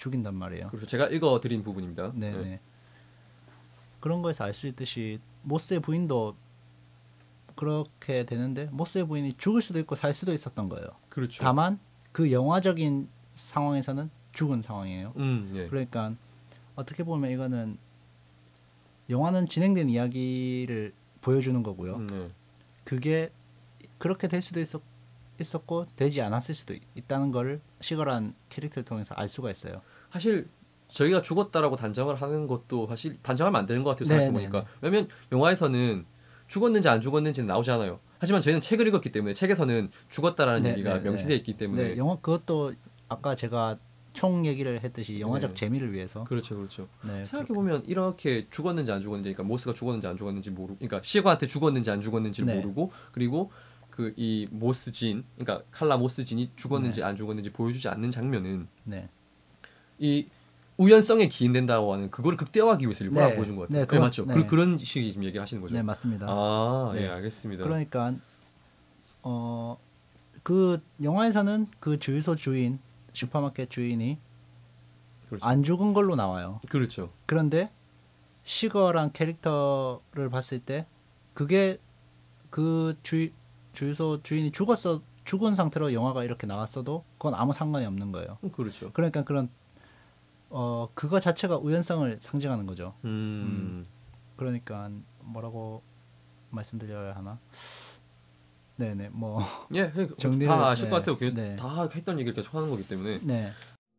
죽인단 말이에요. 그렇죠. 제가 읽어드린 부분입니다. 네네. 네. 그런 거에서 알 수 있듯이 모스의 부인도 그렇게 되는데 모스의 부인이 죽을 수도 있고 살 수도 있었던 거예요. 그렇죠. 다만 그 영화적인 상황에서는 죽은 상황이에요. 음, 예. 그러니까 어떻게 보면 이거는 영화는 진행된 이야기를 보여주는 거고요. 음, 네. 그게 그렇게 될 수도 있었, 있었고 되지 않았을 수도 있, 있다는 걸 시거란 캐릭터를 통해서 알 수가 있어요. 사실 저희가 죽었다라고 단정을 하는 것도 사실 단정하면 안 되는 것 같아요. 생각해 보니까. 네네네. 왜냐면 영화에서는 죽었는지 안 죽었는지는 나오지 않아요. 하지만 저희는 책을 읽었기 때문에 책에서는 죽었다라는 네, 얘기가 네, 명시되어 네. 있기 때문에. 네, 영화 그것도 아까 제가 총 얘기를 했듯이 영화적 네. 재미를 위해서. 그렇죠, 그렇죠. 네, 생각해 그렇게. 보면 이렇게 죽었는지 안 죽었는지, 그러니까 모스가 죽었는지 안 죽었는지 모르, 그러니까 시거한테 죽었는지 안 죽었는지를 네. 모르고, 그리고 그 이 모스 진, 그러니까 칼라 모스 진이 죽었는지 네. 안 죽었는지 보여주지 않는 장면은 네. 이 우연성에 기인된다고 하는 그거를 극대화하기 위해서 일부러 네. 안 보여준 것 같아요. 네, 네, 그건- 맞죠. 네. 그 그런 식의 지금 얘기를 하시는 거죠. 네, 맞습니다. 아, 네. 예, 알겠습니다. 그러니까 어, 그 영화에서는 그 주유소 주인, 슈퍼마켓 주인이 그렇죠. 안 죽은 걸로 나와요. 그렇죠. 그런데 시거란 캐릭터를 봤을 때 그게 그 주, 주유소 주인이 죽었어 죽은 상태로 영화가 이렇게 나왔어도 그건 아무 상관이 없는 거예요. 음, 그렇죠. 그러니까 그런 어 그거 자체가 우연성을 상징하는 거죠. 음, 그러니까 뭐라고 말씀드려야 하나? 네네 뭐 예, 그- 정리를- 다 아실 네, 것 같아요. 그게 네. 다 했던 얘기를 계속 하는 거기 때문에. 네.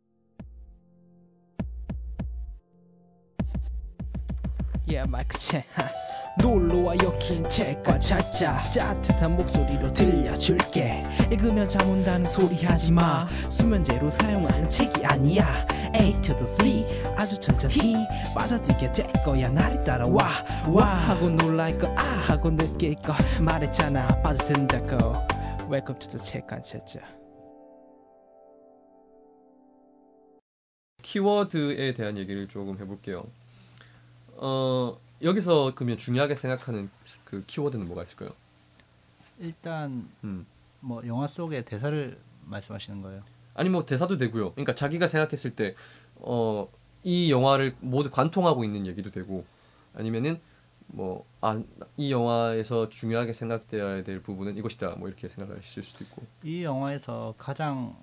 Yeah, 마이크 체 놀러와 여긴 책과 찾자 따뜻한 목소리로 들려줄게 읽으면 잠 온다는 소리 하지마 수면제로 사용하는 책이 아니야 A to the Z 아주 천천히 빠져들게 될 거야 나를 따라와 와 하고 놀랄 거 아 하고 느낄 거 말했잖아 빠져든다고 Welcome to the 책과 찾자. 키워드에 대한 얘기를 조금 해볼게요. 어, 여기서 그러면 중요하게 생각하는 그 키워드는 뭐가 있을까요? 일단 음. 뭐 영화 속의 대사를 말씀하시는 거예요. 아니 뭐 대사도 되고요. 그러니까 자기가 생각했을 때 어, 이 영화를 모두 관통하고 있는 얘기도 되고 아니면은 뭐 아, 이 영화에서 중요하게 생각되어야 될 부분은 이것이다. 뭐 이렇게 생각하실 수도 있고. 이 영화에서 가장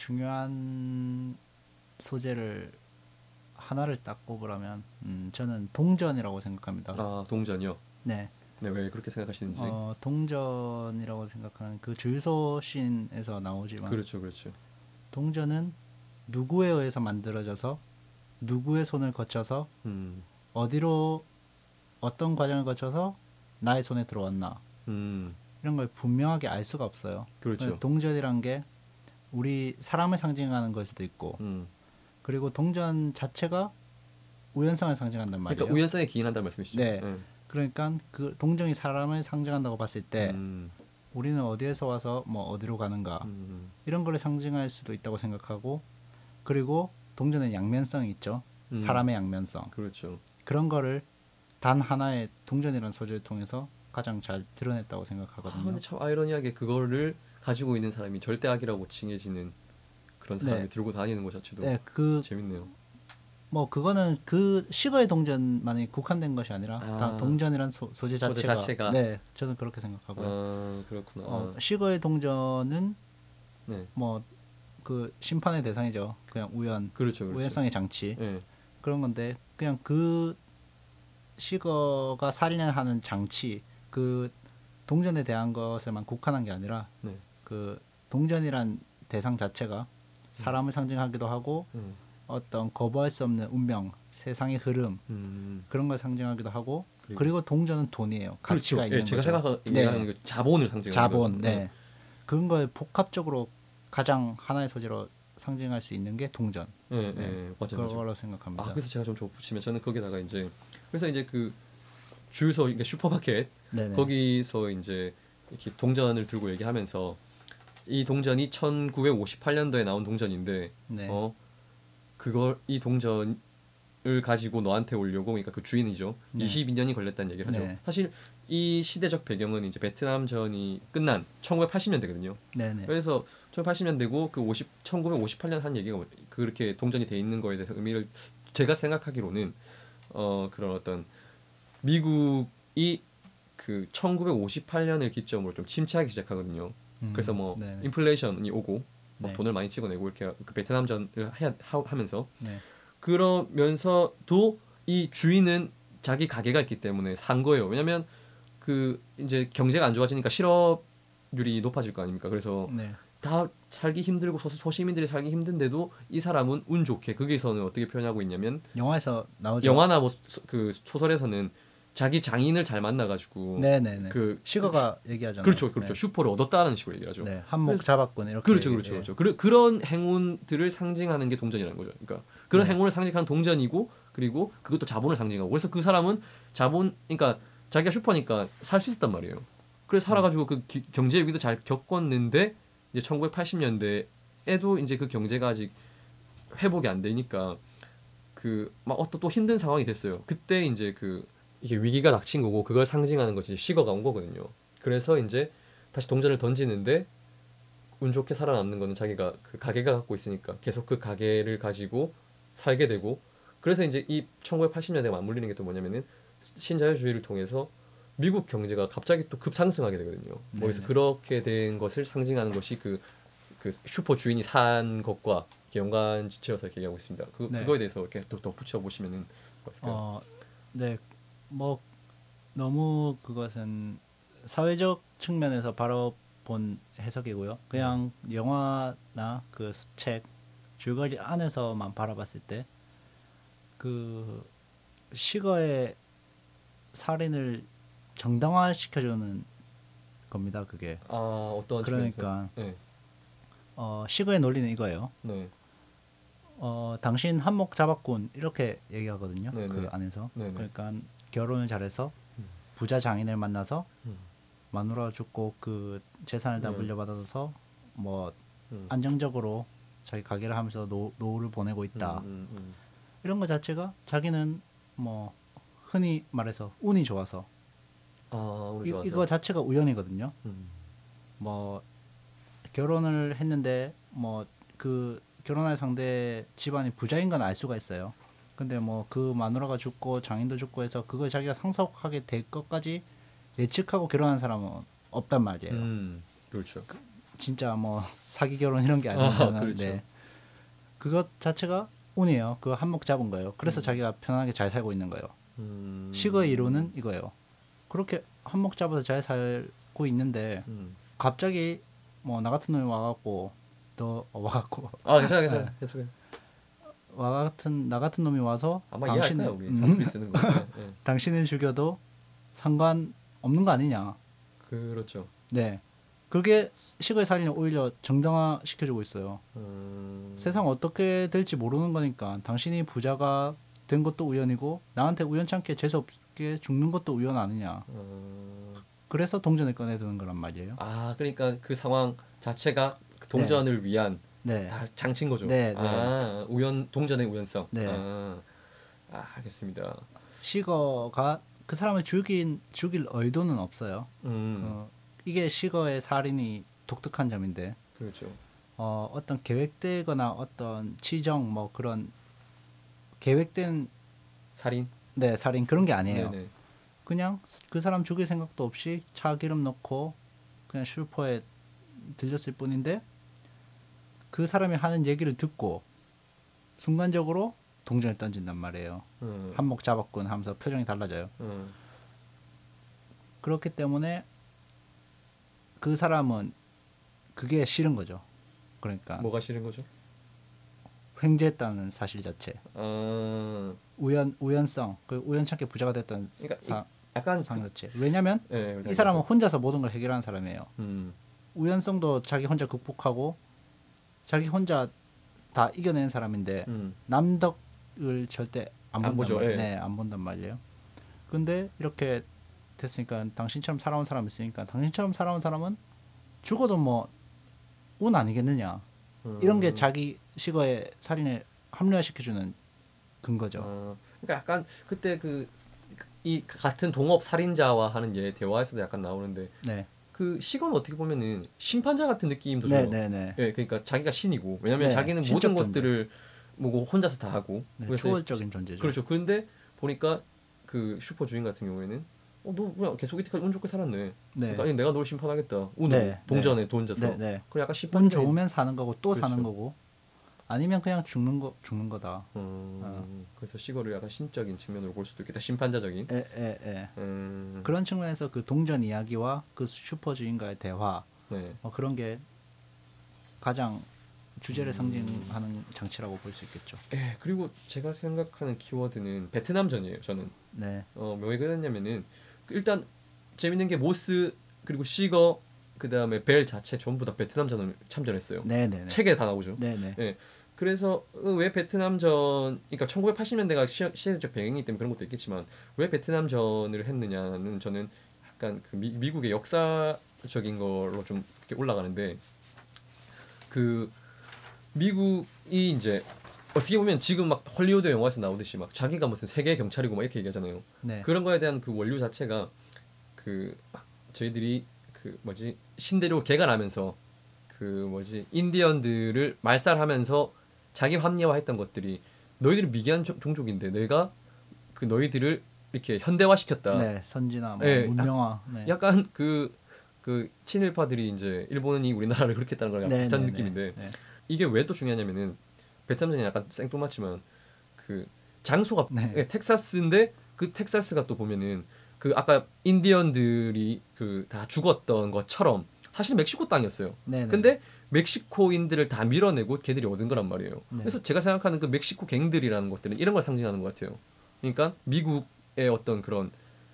중요한 소재를 하나를 딱 꼽으라면 음, 저는 동전이라고 생각합니다. 아, 동전이요. 네, 네, 왜 그렇게 생각하시는지. 어, 동전이라고 생각하는 그 주유소 씬에서 나오지만 그렇죠, 그렇죠. 동전은 누구에 의해서 만들어져서 누구의 손을 거쳐서 음, 어디로 어떤 과정을 거쳐서 나의 손에 들어왔나 음, 이런 걸 분명하게 알 수가 없어요. 그렇죠. 동전이란 게 우리 사람을 상징하는 걸 수도 있고 음. 그리고 동전 자체가 우연성을 상징한단 말이에요. 그러니까 우연성에 기인한다는 말씀이시죠. 네. 네. 그러니까 그 동전이 사람을 상징한다고 봤을 때 음, 우리는 어디에서 와서 뭐 어디로 가는가 음, 이런 걸 상징할 수도 있다고 생각하고 그리고 동전의 양면성이 있죠. 음. 사람의 양면성 그렇죠. 그런 거를 단 하나의 동전이라는 소재를 통해서 가장 잘 드러냈다고 아, 생각하거든요. 근데 참 아이러니하게 그거를 가지고 있는 사람이 절대 악이라고 칭해지는 그런 사람이 네. 들고 다니는 것 자체도 네, 그 재밌네요. 뭐 그거는 그 시거의 동전만이 국한된 것이 아니라 아. 다 동전이란 소, 소재 소재 자체가, 자체가. 네 저는 그렇게 생각하고요. 아, 그렇구나. 어, 시거의 동전은 네, 뭐 그 심판의 대상이죠. 그냥 우연 그렇죠, 그렇죠. 우연성의 장치 네, 그런 건데 그냥 그 시거가 살인하는 장치 그 동전에 대한 것에만 국한한 게 아니라 네, 그 동전이란 대상 자체가 사람을 상징하기도 하고 네. 어떤 거부할 수 없는 운명, 세상의 흐름 음, 그런 걸 상징하기도 하고 그리고- 그리고, 동전은 돈이에요. 가치가 그렇죠. 있는 예, 제가 거죠. 생각하 네. 얘기하는 게 자본을 상징하는 자본, 거죠. 네. 그런 걸 복합적으로 가장 하나의 소재로 상징할 수 있는 게 동전. 예, 네. 예, 맞아요, 맞아요. 그거로 생각합니다. 아, 그래서 제가 좀 좁히면 저는 거기다가 이제 그래서 이제 그 주유소, 그러니까 슈퍼마켓 네네. 거기서 이제 이렇게 동전을 들고 얘기하면서 이 동전이 천구백오십팔 년도에 나온 동전인데 네. 어 그걸 이 동전을 가지고 너한테 오려고 그러니까 그 주인이죠. 네. 이십이 년이 걸렸다는 얘기를 하죠. 네. 사실 이 시대적 배경은 이제 베트남전이 끝난 천구백팔십 년대거든요. 네네. 그래서 천구백팔십 년대고 그 오십 천구백오십팔 년 한 얘기가 뭐- 그렇게 동전이 돼 있는 거에 대해서 의미를 제가 생각하기로는 어 그런 어떤 미국이 그 천구백오십팔 년을 기점으로 좀 침체하기 시작하거든요. 음, 그래서 뭐 네네. 인플레이션이 오고 막 네. 돈을 많이 찍어내고 이렇게 그 베트남전을 하, 하, 하면서 네. 그러면서도 이 주인은 자기 가게가 있기 때문에 산 거예요. 왜냐면 그 이제 경제가 안 좋아지니까 실업률이 높아질 거 아닙니까? 그래서 네. 다 살기 힘들고 소, 소시민들이 살기 힘든데도 이 사람은 운 좋게 거기서는 어떻게 표현하고 있냐면 영화에서 나오죠. 영화나 뭐 그 소설에서는 자기 장인을 잘 만나가지고 네네네. 그 시거가 얘기하잖아요. 그렇죠, 그렇죠. 네. 슈퍼를 얻었다는 식으로 얘기하죠. 네. 한몫 그래서- 잡았군 이렇게. 그렇죠, 그렇죠, 예. 그렇죠. 그러, 그런 행운들을 상징하는 게 동전이라는 거죠. 그러니까 그런 네. 행운을 상징하는 동전이고 그리고 그것도 자본을 상징하고 그래서 그 사람은 자본, 그러니까 자기가 슈퍼니까 살 수 있었단 말이에요. 그래서 살아가지고 그 기, 경제 위기도 잘 겪었는데 이제 천구백팔십 년대에도 이제 그 경제가 아직 회복이 안 되니까 그 막 어떤 또 힘든 상황이 됐어요. 그때 이제 그 이게 위기가 닥친 거고 그걸 상징하는 것이 시거가 온 거거든요. 그래서 이제 다시 동전을 던지는데 운 좋게 살아남는 거는 자기가 그 가게가 갖고 있으니까 계속 그 가게를 가지고 살게 되고 그래서 이제 이 천구백팔십 년대가 맞물리는 게 또 뭐냐면은 신자유주의를 통해서 미국 경제가 갑자기 또 급상승하게 되거든요. 거기서 네네. 그렇게 된 것을 상징하는 것이 그, 그 슈퍼 주인이 산 것과 이렇게 연관 지어서 이렇게 얘기하고 있습니다. 그, 네. 그거에 대해서 이렇게 또 덧붙여 보시면은 어떨까요? 어, 네. 뭐 너무 그것은 사회적 측면에서 바로 본 해석이고요. 그냥 영화나 그 책 줄거리 안에서만 바라봤을 때 그 시거의 살인을 정당화시켜주는 겁니다. 그게. 아 어떤 그러니까 측면에서? 네, 어, 시거의 논리는 이거예요. 네, 어, 당신 한몫 잡았군 이렇게 얘기하거든요. 네네. 그 안에서. 네네. 그러니까 결혼을 잘해서 음. 부자 장인을 만나서 음. 마누라 죽고 그 재산을 다 네. 물려받아서 뭐 음. 안정적으로 자기 가게를 하면서 노, 노후를 보내고 있다. 음, 음, 음. 이런 것 자체가 자기는 뭐 흔히 말해서 운이 좋아서 아 우리 이, 좋아서. 이거 자체가 우연이거든요. 음. 뭐 결혼을 했는데 뭐 그 결혼할 상대 집안이 부자인 건 알 수가 있어요. 근데 뭐 그 마누라가 죽고 장인도 죽고 해서 그걸 자기가 상속하게 될 것까지 예측하고 결혼한 사람은 없단 말이에요. 음, 그렇죠. 진짜 뭐 사기 결혼 이런 게 아, 아니잖아요. 그렇죠. 네. 그것 자체가 운이에요. 그 한몫 잡은 거예요. 그래서 음. 자기가 편안하게 잘 살고 있는 거예요. 음. 시거의 이론은 이거예요. 그렇게 한몫 잡아서 잘 살고 있는데 음. 갑자기 뭐 나 같은 놈이 와갖고 너 어, 와갖고 아 괜찮아 괜찮아. 계속해. 와 같은 나 같은 놈이 와서 아마 당신을 이해할 거야 우리 음, 사투리 쓰는 거. 네, 네. 당신을 죽여도 상관 없는 거 아니냐. 그렇죠. 네. 그게 시거의 살인을 오히려 정당화 시켜주고 있어요. 음. 세상 어떻게 될지 모르는 거니까 당신이 부자가 된 것도 우연이고 나한테 우연찮게 재수없게 죽는 것도 우연 아니냐. 어. 그래서 동전을 꺼내드는 거란 말이에요. 아 그러니까 그 상황 자체가 그 동전을 위한 네. 다 장친 거죠. 네, 네. 아 우연 동전의 우연성. 네. 아, 아 알겠습니다. 시거가 그 사람을 죽인 죽일 의도는 없어요. 음 어, 이게 시거의 살인이 독특한 점인데 그렇죠. 어, 어떤 계획되거나 어떤 치정 뭐 그런 계획된 살인. 네, 살인 그런 게 아니에요. 네네. 그냥 그 사람 죽일 생각도 없이 차 기름 넣고 그냥 슈퍼에 들렸을 뿐인데 그 사람이 하는 얘기를 듣고 순간적으로 동전을 던진단 말이에요. 음. 한몫 잡았군 하면서 표정이 달라져요. 음. 그렇기 때문에 그 사람은 그게 싫은 거죠. 그러니까 뭐가 싫은 거죠? 횡재했다는 사실 자체, 아 우연 우연성, 그 우연찮게 부자가 됐다는 그러니까 사, 약간 상 자체. 왜냐면 그, 네, 이 사람은 혼자서 모든 걸 해결하는 사람이에요. 음. 우연성도 자기 혼자 극복하고 자기 혼자 다 이겨낸 사람인데 음. 남덕을 절대 안 안 본단 보죠, 말이에요. 예. 네, 안 본단 말이에요. 근데 이렇게 됐으니까 당신처럼 살아온 사람 있으니까 당신처럼 살아온 사람은 죽어도 뭐 운 아니겠느냐. 음. 이런 게 자기 시거의 살인을 합리화시켜주는 근거죠. 어, 그러니까 약간 그때 그 이 같은 동업 살인자와 하는 예 대화에서도 약간 나오는데 네, 그 시건은 어떻게 보면은 심판자 같은 느낌도 네, 줘요. 네, 네. 예, 그러니까 자기가 신이고 왜냐면 네, 자기는 신적 모든 존재. 것들을 뭐고 혼자서 다 하고 네, 그래서 초월적인 존재죠. 그렇죠. 그런데 보니까 그 슈퍼 주인 같은 경우에는 어, 너 그냥 계속 이때까지 운 좋게 살았네. 네. 그러니까 아니, 내가 널 심판하겠다. 운으로 네, 동전에 네. 돈 져서. 네, 네. 그래 약간 운 심판자. 좋으면 사는 거고 또 그렇죠. 사는 거고 아니면 그냥 죽는 거 죽는 거다. 음, 어. 그래서 시거를 약간 신적인 측면으로 볼 수도 있겠다. 심판자적인. 에, 에, 에. 음, 그런 측면에서 그 동전 이야기와 그 슈퍼 주인과의 대화 네. 뭐 그런 게 가장 주제를 음. 상징하는 장치라고 볼 수 있겠죠. 예, 그리고 제가 생각하는 키워드는 베트남전이에요. 저는. 네, 어, 왜 그랬냐면은 일단 재밌는 게 모스 그리고 시거 그 다음에 벨 자체 전부 다 베트남전을 참전했어요. 네, 네, 네. 책에 다 나오죠. 네, 네. 예. 그래서 왜 베트남전, 그러니까 천구백팔십 년대가 시, 시대적 배경이기 때문에 그런 것도 있겠지만 왜 베트남전을 했느냐는 저는 약간 그 미, 미국의 역사적인 걸로 좀 이렇게 올라가는데 그 미국이 이제 어떻게 보면 지금 막 헐리우드 영화에서 나오듯이 막 자기가 무슨 세계 경찰이고 막 이렇게 얘기하잖아요. 네. 그런 거에 대한 그 원류 자체가 그 저희들이 그 뭐지 신대륙을 개간하면서 그 뭐지 인디언들을 말살하면서 자기 합리화했던 것들이 너희들이 미개한 종- 종족인데 내가 그 너희들을 이렇게 현대화시켰다. 네, 선진화, 뭐 예, 문명화. 네. 약간 그 그 친일파들이 이제 일본이 우리나라를 그렇게 했다는 거랑 네, 비슷한 네, 네. 느낌인데 네. 이게 왜 또 중요하냐면은 베트남전이 약간 생뚱맞지만 그 장소가 네. 예, 텍사스인데 그 텍사스가 또 보면은 그 아까 인디언들이 그 다 죽었던 것처럼 사실 멕시코 땅이었어요. 네, 네. 근데 멕시코인들을 다 밀어내고 걔들이 얻은 거란 말이에요. 네. 그래서 제가 생각하는 그 멕시코 갱들이라는 것들은 이런 걸 상징하는 것 같아요. 그러니까 미국의 어떤 그런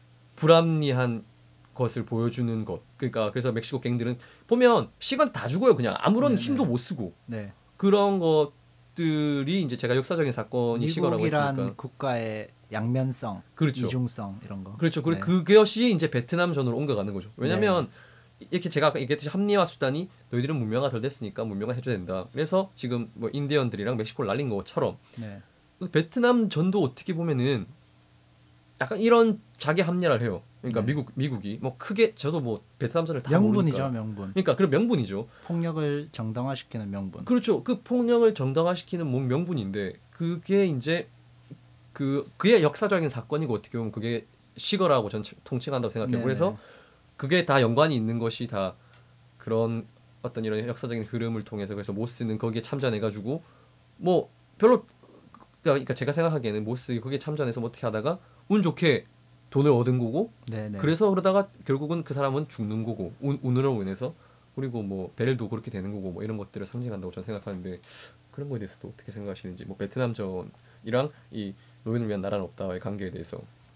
불합리한 것을 보여주는 것. 그러니까 그래서 멕시코 갱들은 보면 시간 다 죽어요. 그냥 아무런 네네. 힘도 못 쓰고 네. 그런 것들이 이제 제가 역사적인 사건이 시거라고 미국이란 했으니까 국가의 양면성, 그렇죠. 이중성 이런 거. 그렇죠. 그리고 네. 그것이 이제 베트남전으로 옮겨가는 거죠. 왜냐하면 이렇게 제가 아까 얘기했듯이 합리화 수단이 너희들은 문명화 덜 됐으니까 문명화 해줘야 된다. 그래서 지금 뭐 인디언들이랑 멕시코를 날린 것처럼 네. 베트남전도 어떻게 보면은 약간 이런 자기 합리화를 해요. 그러니까 네. 미국 미국이 뭐 크게 저도 뭐 베트남전을 다 명분이죠, 모르니까. 명분. 그러니까 그런 명분이죠. 폭력을 정당화시키는 명분. 그렇죠. 그 폭력을 정당화시키는 뭐 명분인데 그게 이제 그 그의 역사적인 사건이고 어떻게 보면 그게 시거라고 전 통칭한다고 생각해요. 네네. 그래서 그게 다 연관이 있는 것이 다 그런 어떤 이런 역사적인 흐름을 통해서 그래서 모스는 거기에 참전해가지고 뭐 별로 그러니까 제가 생각하기에는 모스 거기에 참전해서 뭐 어떻게 하다가 운 좋게 돈을 얻은 거고 네네. 그래서 그러다가 결국은 그 사람은 죽는 거고 운, 운으로 인해서 그리고 뭐 벨도 그렇게 되는 거고 뭐 이런 것들을 상징한다고 저는 생각하는데 그런 거에 대해서도 어떻게 생각하시는지 뭐 베트남전이랑 이 노인을 위한 나라는 없다의 관계에 대해서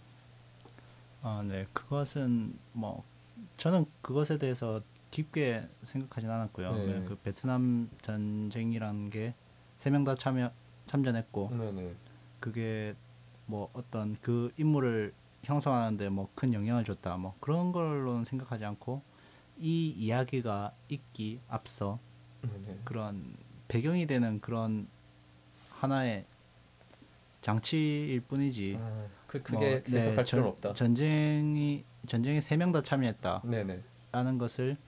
아, 네. 그것은 뭐 저는 그것에 대해서 깊게 생각하진 않았고요. 네. 네, 그 베트남 전쟁이라는 게 세 명 다 참여 참전했고 네네 그게 뭐 어떤 그 인물을 형성하는데 뭐 큰 영향을 줬다. 뭐 그런 걸로는 생각하지 않고 이 이야기가 있기 앞서 네네 그런 배경이 되는 그런 하나의 장치일 뿐이지. 아, 그 뭐, 크게 네, 해석할 전- 필요는 없다. 전쟁이 전쟁에 세 명 다 참여했다라는 네네 것을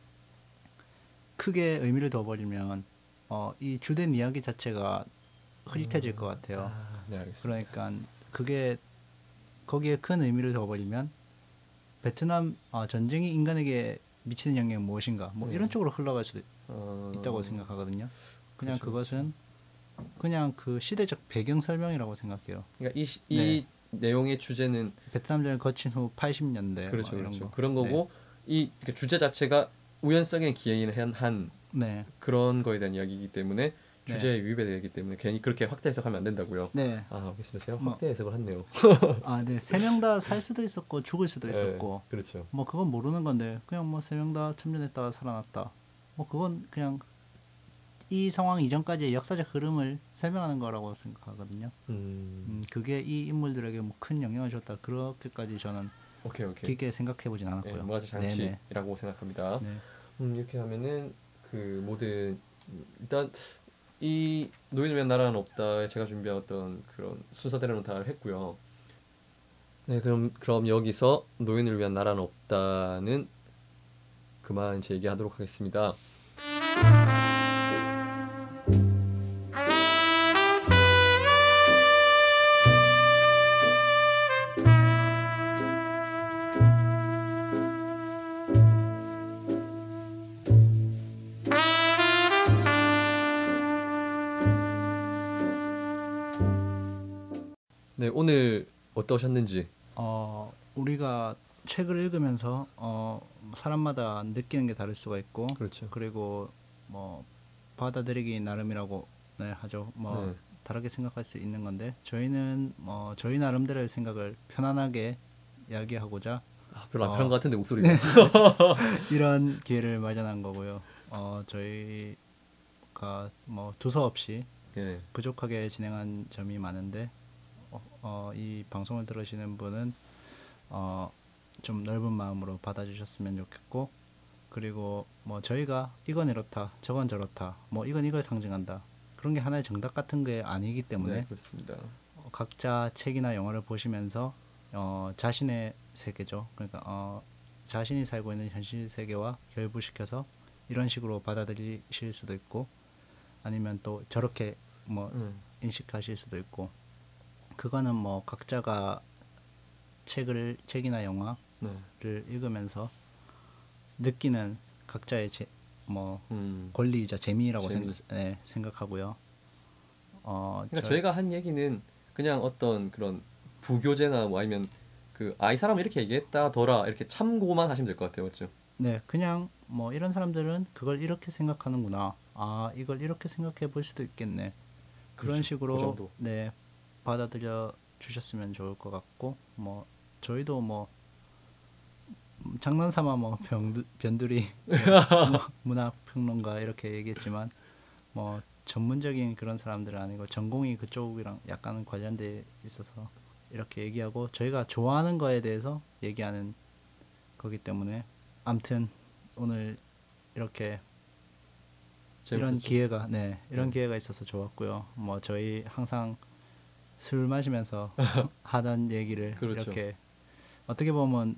크게 의미를 둬버리면 어, 이 주된 이야기 자체가 흐릿해질 것 같아요. 아, 네 알겠습니다. 그러니까 그게 거기에 큰 의미를 둬버리면 베트남 어, 전쟁이 인간에게 미치는 영향이 무엇인가 뭐 네. 이런 쪽으로 흘러갈 수도 어... 있다고 생각하거든요. 그냥 그렇죠, 그것은 그냥 그 시대적 배경 설명이라고 생각해요. 그러니까 이, 시- 이 네. 내용의 주제는 베트남전을 거친 후 팔십 년대 그렇죠, 뭐 이런 그렇죠. 거. 그런 거고 이 그 주제 자체가 우연성에 기인한 한 네. 그런 거에 대한 이야기이기 때문에 주제에 위배되기 때문에 괜히 그렇게 확대 해석하면 안 된다고요. 네. 아, 알겠습니다. 제가 뭐. 확대 해석을 했네요. 아, 네. 세 명 다 살 수도 있었고 죽을 수도 있었고. 네, 그렇죠. 뭐 그건 모르는 건데 그냥 뭐 세 명 다 참전했다가 살아났다. 뭐 그건 그냥 이 상황 이전까지의 역사적 흐름을 설명하는 거라고 생각하거든요. 음, 음, 그게 이 인물들에게 뭐 큰 영향을 줬다. 그렇게까지 저는 오케이 오케이. 깊게 생각해 보진 네, 않았고요. 문화적 네네. 장치라고 생각합니다. 네. 음, 이렇게 하면은 그 모든 음, 일단 이 노인을 위한 나라는 없다에 제가 준비한 어떤 그런 순서대로는 다 했고요. 네, 그럼 그럼 여기서 노인을 위한 나라는 없다는 그만 이제 얘기하도록 하겠습니다. 네, 오늘 어떠셨는지. 어, 우리가 책을 읽으면서 어, 사람마다 느끼는 게 다를 수가 있고, 그렇죠. 그리고 뭐 받아들이기 나름이라고 네, 하죠. 뭐 네. 다르게 생각할 수 있는 건데 저희는 뭐 저희 나름대로의 생각을 편안하게 이야기하고자 아, 별로 안 어, 편한 것 같은데 목소리가. 이런 기회를 마련한 거고요. 어, 저희가 뭐 두서없이 네. 부족하게 진행한 점이 많은데 어, 어, 이 방송을 들으시는 분은 어, 좀 넓은 마음으로 받아주셨으면 좋겠고, 그리고 뭐 저희가 이건 이렇다 저건 저렇다 뭐 이건 이걸 상징한다 그런 게 하나의 정답 같은 게 아니기 때문에 네, 그렇습니다. 어, 각자 책이나 영화를 보시면서 어, 자신의 세계죠. 그러니까 어, 자신이 살고 있는 현실 세계와 결부시켜서 이런 식으로 받아들이실 수도 있고, 아니면 또 저렇게 뭐 음. 인식하실 수도 있고, 그거는 뭐 각자가 책을 책이나 영화를 네. 읽으면서 느끼는 각자의 제, 뭐 음. 권리이자 재미라고 재미. 생각, 네, 생각하고요. 어, 그러니까 저- 저희가 한 얘기는 그냥 어떤 그런 부교재나 뭐 아니면 그 아 이 사람은 이렇게 얘기했다더라 이렇게 참고만 하시면 될 것 같아요, 맞죠? 네, 그냥 뭐 이런 사람들은 그걸 이렇게 생각하는구나. 아, 이걸 이렇게 생각해 볼 수도 있겠네. 그런 그렇죠. 식으로 그 정도. 네, 받아들여 주셨으면 좋을 것 같고, 뭐 저희도 뭐 음, 장난삼아 뭐 병두, 변두리 뭐 문학 평론가 이렇게 얘기했지만 뭐 전문적인 그런 사람들은 아니고 전공이 그쪽이랑 약간 관련돼 있어서 이렇게 얘기하고 저희가 좋아하는 거에 대해서 얘기하는 거기 때문에, 암튼 오늘 이렇게 이런 재밌었죠. 기회가 네 이런 네. 기회가 있어서 좋았고요. 뭐 저희 항상 술 마시면서 하던 얘기를 그렇죠. 이렇게 어떻게 보면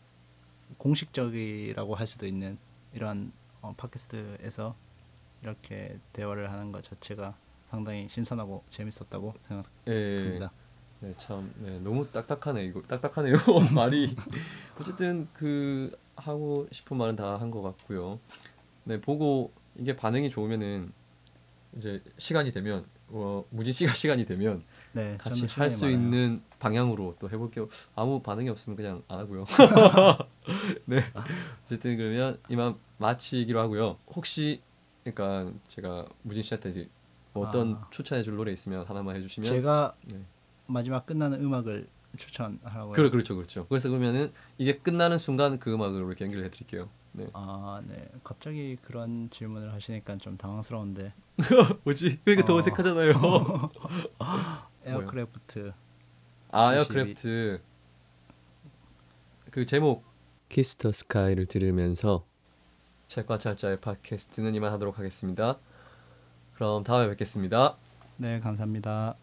공식적이라고 할 수도 있는 이런 어, 팟캐스트에서 이렇게 대화를 하는 것 자체가 상당히 신선하고 재밌었다고 예. 생각합니다. 네, 참, 네, 너무 딱딱하네 이거 딱딱하네요 말이. 어쨌든 그 하고 싶은 말은 다 한 것 같고요. 네, 보고 이게 반응이 좋으면은 이제 시간이 되면 어, 무진 씨가 시간이 되면 네, 같이 저는 할 시간이 수 많아요. 있는 방향으로 또 해볼게요. 아무 반응이 없으면 그냥 안 하고요. 네, 어쨌든 그러면 이만 마치기로 하고요. 혹시 그러니까 제가 무진 씨한테 이제 뭐 어떤 아, 추천해줄 노래 있으면 하나만 해주시면. 제가 네. 마지막 끝나는 음악을 추천하라고요. 그래, 그렇죠, 그렇죠. 그래서 그러면은 이게 끝나는 순간 그 음악으로 이렇게 연결해 드릴게요. 네. 아, 네. 갑자기 그런 질문을 하시니까 좀 당황스러운데. 뭐지? 그러니까 더 어, 어색하잖아요. 뭐요? 에어크래프트 아, 칠십이. 에어크래프트. 그 제목 키스터 스카이를 들으면서 책과 찰자의 팟캐스트는 이만 하도록 하겠습니다. 그럼 다음에 뵙겠습니다. 네, 감사합니다.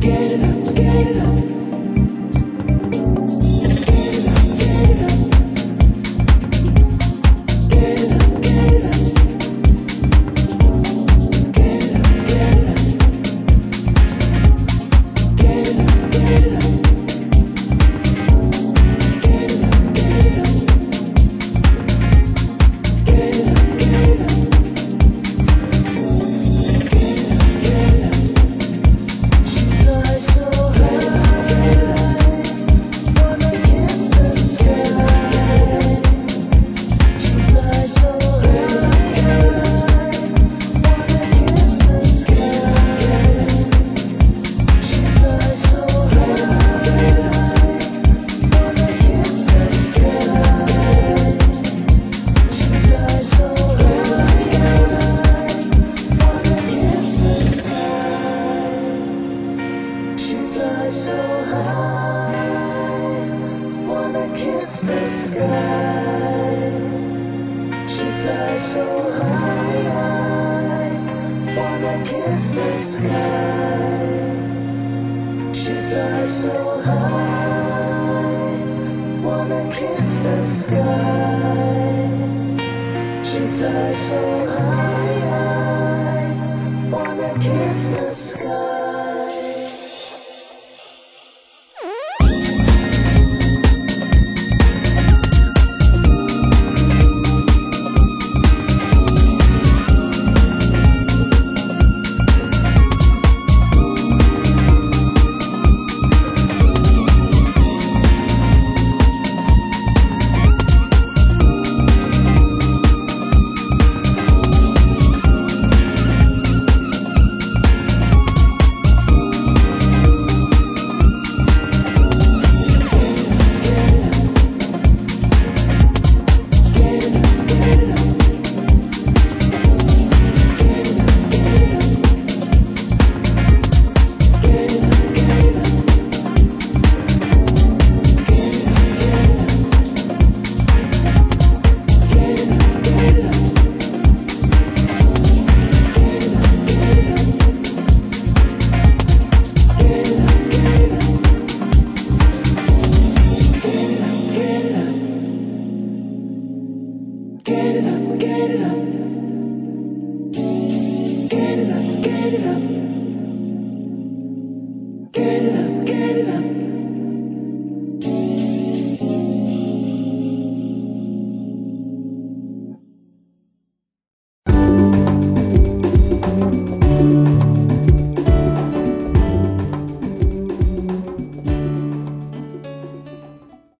Fly so high, I wanna kiss the sky.